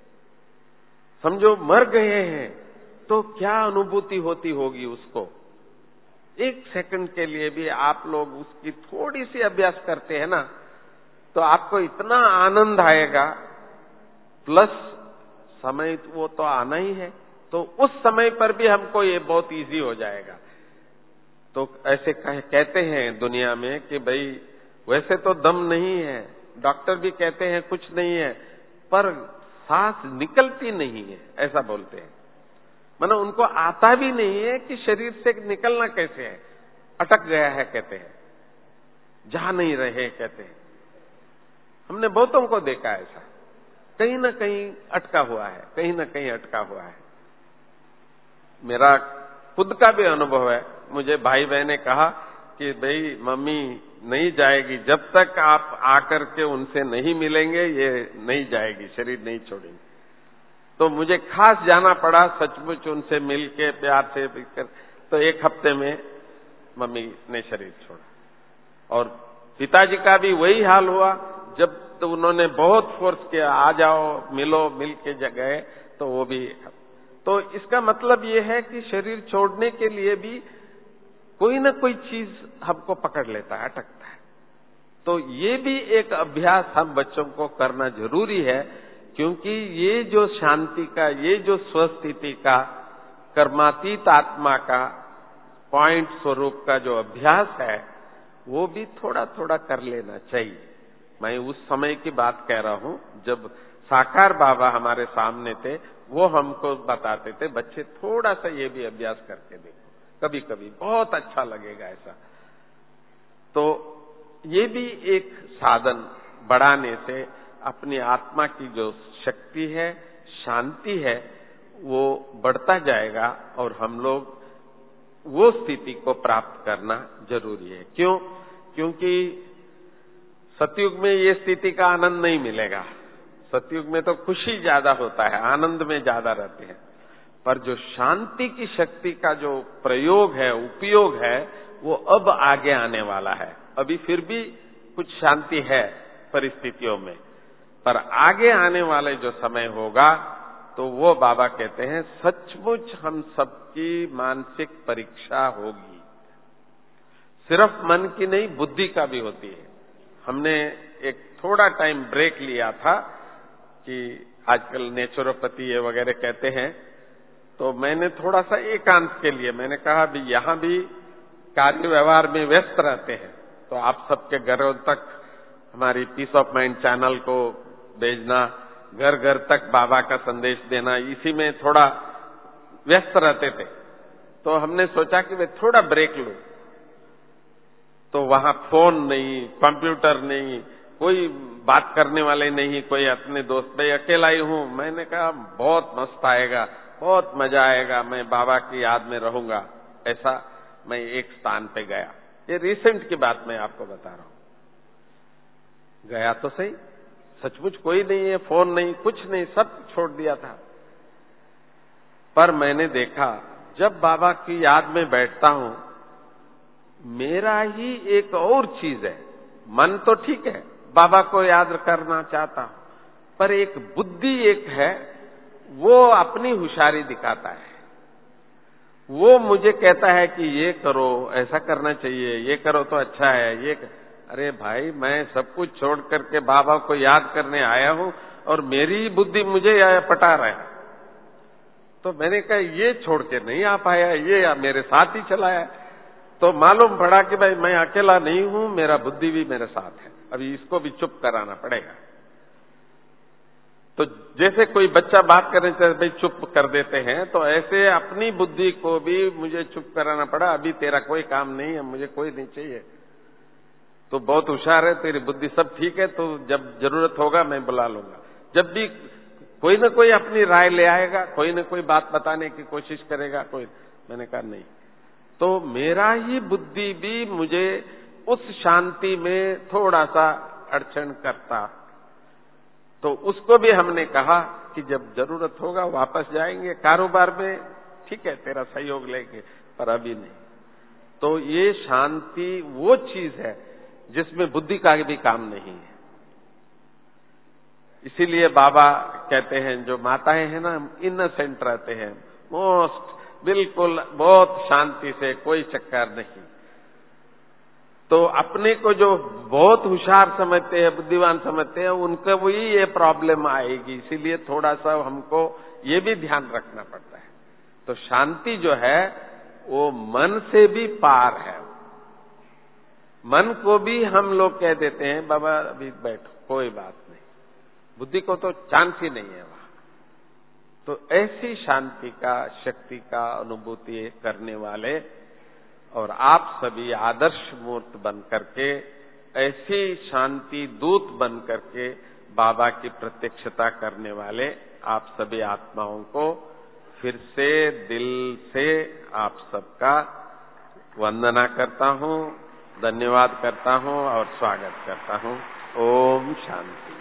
समझो मर गए हैं, तो क्या अनुभूति होती होगी उसको। एक सेकंड के लिए भी आप लोग उसकी थोड़ी सी अभ्यास करते हैं ना, तो आपको इतना आनंद आएगा। प्लस समय वो तो आना ही है, तो उस समय पर भी हमको ये बहुत इजी हो जाएगा। तो ऐसे कहते हैं दुनिया में कि भाई वैसे तो दम नहीं है, डॉक्टर भी कहते हैं कुछ नहीं है, पर सांस निकलती नहीं है, ऐसा बोलते हैं। मानो उनको आता भी नहीं है कि शरीर से निकलना कैसे है, अटक गया है कहते हैं, जा नहीं रहे कहते हैं। हमने बहुतों को देखा ऐसा, कहीं ना कहीं अटका हुआ है, कहीं ना कहीं अटका हुआ है। मेरा खुद का भी अनुभव है। मुझे भाई बहन ने कहा कि भाई मम्मी नहीं जाएगी, जब तक आप आकर के उनसे नहीं मिलेंगे ये नहीं जाएगी, शरीर नहीं छोड़ेंगे। तो मुझे खास जाना पड़ा, सचमुच उनसे मिल के प्यार से मिलकर। तो एक हफ्ते में मम्मी ने शरीर छोड़ा। और पिताजी का भी वही हाल हुआ, जब तो उन्होंने बहुत फोर्स किया, आ जाओ मिलो, मिल के गए, तो वो भी। तो इसका मतलब ये है कि शरीर छोड़ने के लिए भी कोई ना कोई चीज हमको पकड़ लेता है, अटकता है। तो ये भी एक अभ्यास हम बच्चों को करना जरूरी है, क्योंकि ये जो शांति का, ये जो स्वस्थिति का, कर्मातीत आत्मा का, पॉइंट स्वरूप का जो अभ्यास है, वो भी थोड़ा थोड़ा कर लेना चाहिए। मैं उस समय की बात कह रहा हूं जब साकार बाबा हमारे सामने थे, वो हमको बताते थे बच्चे थोड़ा सा ये भी अभ्यास करके देखो, कभी कभी बहुत अच्छा लगेगा ऐसा। तो ये भी एक साधन बढ़ाने से अपनी आत्मा की जो शक्ति है, शांति है, वो बढ़ता जाएगा और हम लोग वो स्थिति को प्राप्त करना जरूरी है। क्यों? क्योंकि सतयुग में ये स्थिति का आनंद नहीं मिलेगा। सतयुग में तो खुशी ज्यादा होता है, आनंद में ज्यादा रहते हैं, पर जो शांति की शक्ति का जो प्रयोग है, उपयोग है, वो अब आगे आने वाला है। अभी फिर भी कुछ शांति है परिस्थितियों में, पर आगे आने वाले जो समय होगा तो वो बाबा कहते हैं सचमुच हम सबकी मानसिक परीक्षा होगी। सिर्फ मन की नहीं, बुद्धि का भी होती है। हमने एक थोड़ा टाइम ब्रेक लिया था कि आजकल नेचुरोपैथी ये वगैरह कहते हैं, तो मैंने थोड़ा सा एकांत के लिए मैंने कहा भी यहां भी कार्य व्यवहार में व्यस्त रहते हैं, तो आप सबके घरों तक हमारी पीस ऑफ माइंड चैनल को भेजना, घर घर तक बाबा का संदेश देना, इसी में थोड़ा व्यस्त रहते थे। तो हमने सोचा कि वे थोड़ा ब्रेक लूं। तो वहां फोन नहीं, कंप्यूटर नहीं, कोई बात करने वाले नहीं, कोई अपने दोस्त, भाई अकेला ही हूं। मैंने कहा बहुत मस्त आएगा, बहुत मजा आएगा, मैं बाबा की याद में रहूंगा। ऐसा मैं एक स्थान पे गया। ये रिसेंट की बात मैं आपको बता रहा हूं। गया तो सही, सचमुच कोई नहीं है, फोन नहीं, कुछ नहीं, सब छोड़ दिया था। पर मैंने देखा जब बाबा की याद में बैठता हूं, मेरा ही एक और चीज है। मन तो ठीक है, बाबा को याद करना चाहता हूं, पर एक बुद्धि एक है, वो अपनी होशियारी दिखाता है। वो मुझे कहता है कि ये करो, ऐसा करना चाहिए, ये करो तो अच्छा है, ये अरे भाई, मैं सब कुछ छोड़ करके बाबा को याद करने आया हूं और मेरी बुद्धि मुझे पटा रहा है। तो मैंने कहा ये छोड़ के नहीं आ पाया, ये मेरे साथ ही चला है। तो मालूम पड़ा कि भाई मैं अकेला नहीं हूं, मेरा बुद्धि भी मेरे साथ है, अभी इसको भी चुप कराना पड़ेगा। तो जैसे कोई बच्चा बात करने से भाई चुप कर देते हैं, तो ऐसे अपनी बुद्धि को भी मुझे चुप कराना पड़ा। अभी तेरा कोई काम नहीं है, मुझे कोई नहीं चाहिए, तो बहुत होशियार है, तेरी बुद्धि सब ठीक है, तो जब जरूरत होगा मैं बुला लूंगा। जब भी कोई न कोई अपनी राय ले आएगा, कोई न कोई बात बताने की कोशिश करेगा, कोई। मैंने कहा नहीं। तो मेरा ही बुद्धि भी मुझे उस शांति में थोड़ा सा अड़चन करता। तो उसको भी हमने कहा कि जब जरूरत होगा वापस जाएंगे, कारोबार में ठीक है तेरा सहयोग लेंगे, पर अभी नहीं। तो ये शांति वो चीज है जिसमें बुद्धि का भी काम नहीं है। इसीलिए बाबा कहते हैं, जो माताएं हैं ना, इनोसेंट रहते हैं, मोस्ट, बिल्कुल बहुत शांति से, कोई चक्कर नहीं। तो अपने को जो बहुत होशियार समझते हैं, बुद्धिमान समझते हैं, उनको भी ये प्रॉब्लम आएगी। इसीलिए थोड़ा सा हमको ये भी ध्यान रखना पड़ता है। तो शांति जो है वो मन से भी पार है। मन को भी हम लोग कह देते हैं बाबा अभी बैठो, कोई बात नहीं, बुद्धि को तो चांस ही नहीं है वहां। तो ऐसी शांति का, शक्ति का अनुभूति करने वाले और आप सभी आदर्श मूर्त बन करके, ऐसी शांति दूत बन करके बाबा की प्रत्यक्षता करने वाले आप सभी आत्माओं को फिर से दिल से आप सबका वंदना करता हूं, धन्यवाद करता हूं और स्वागत करता हूं। ओम शांति।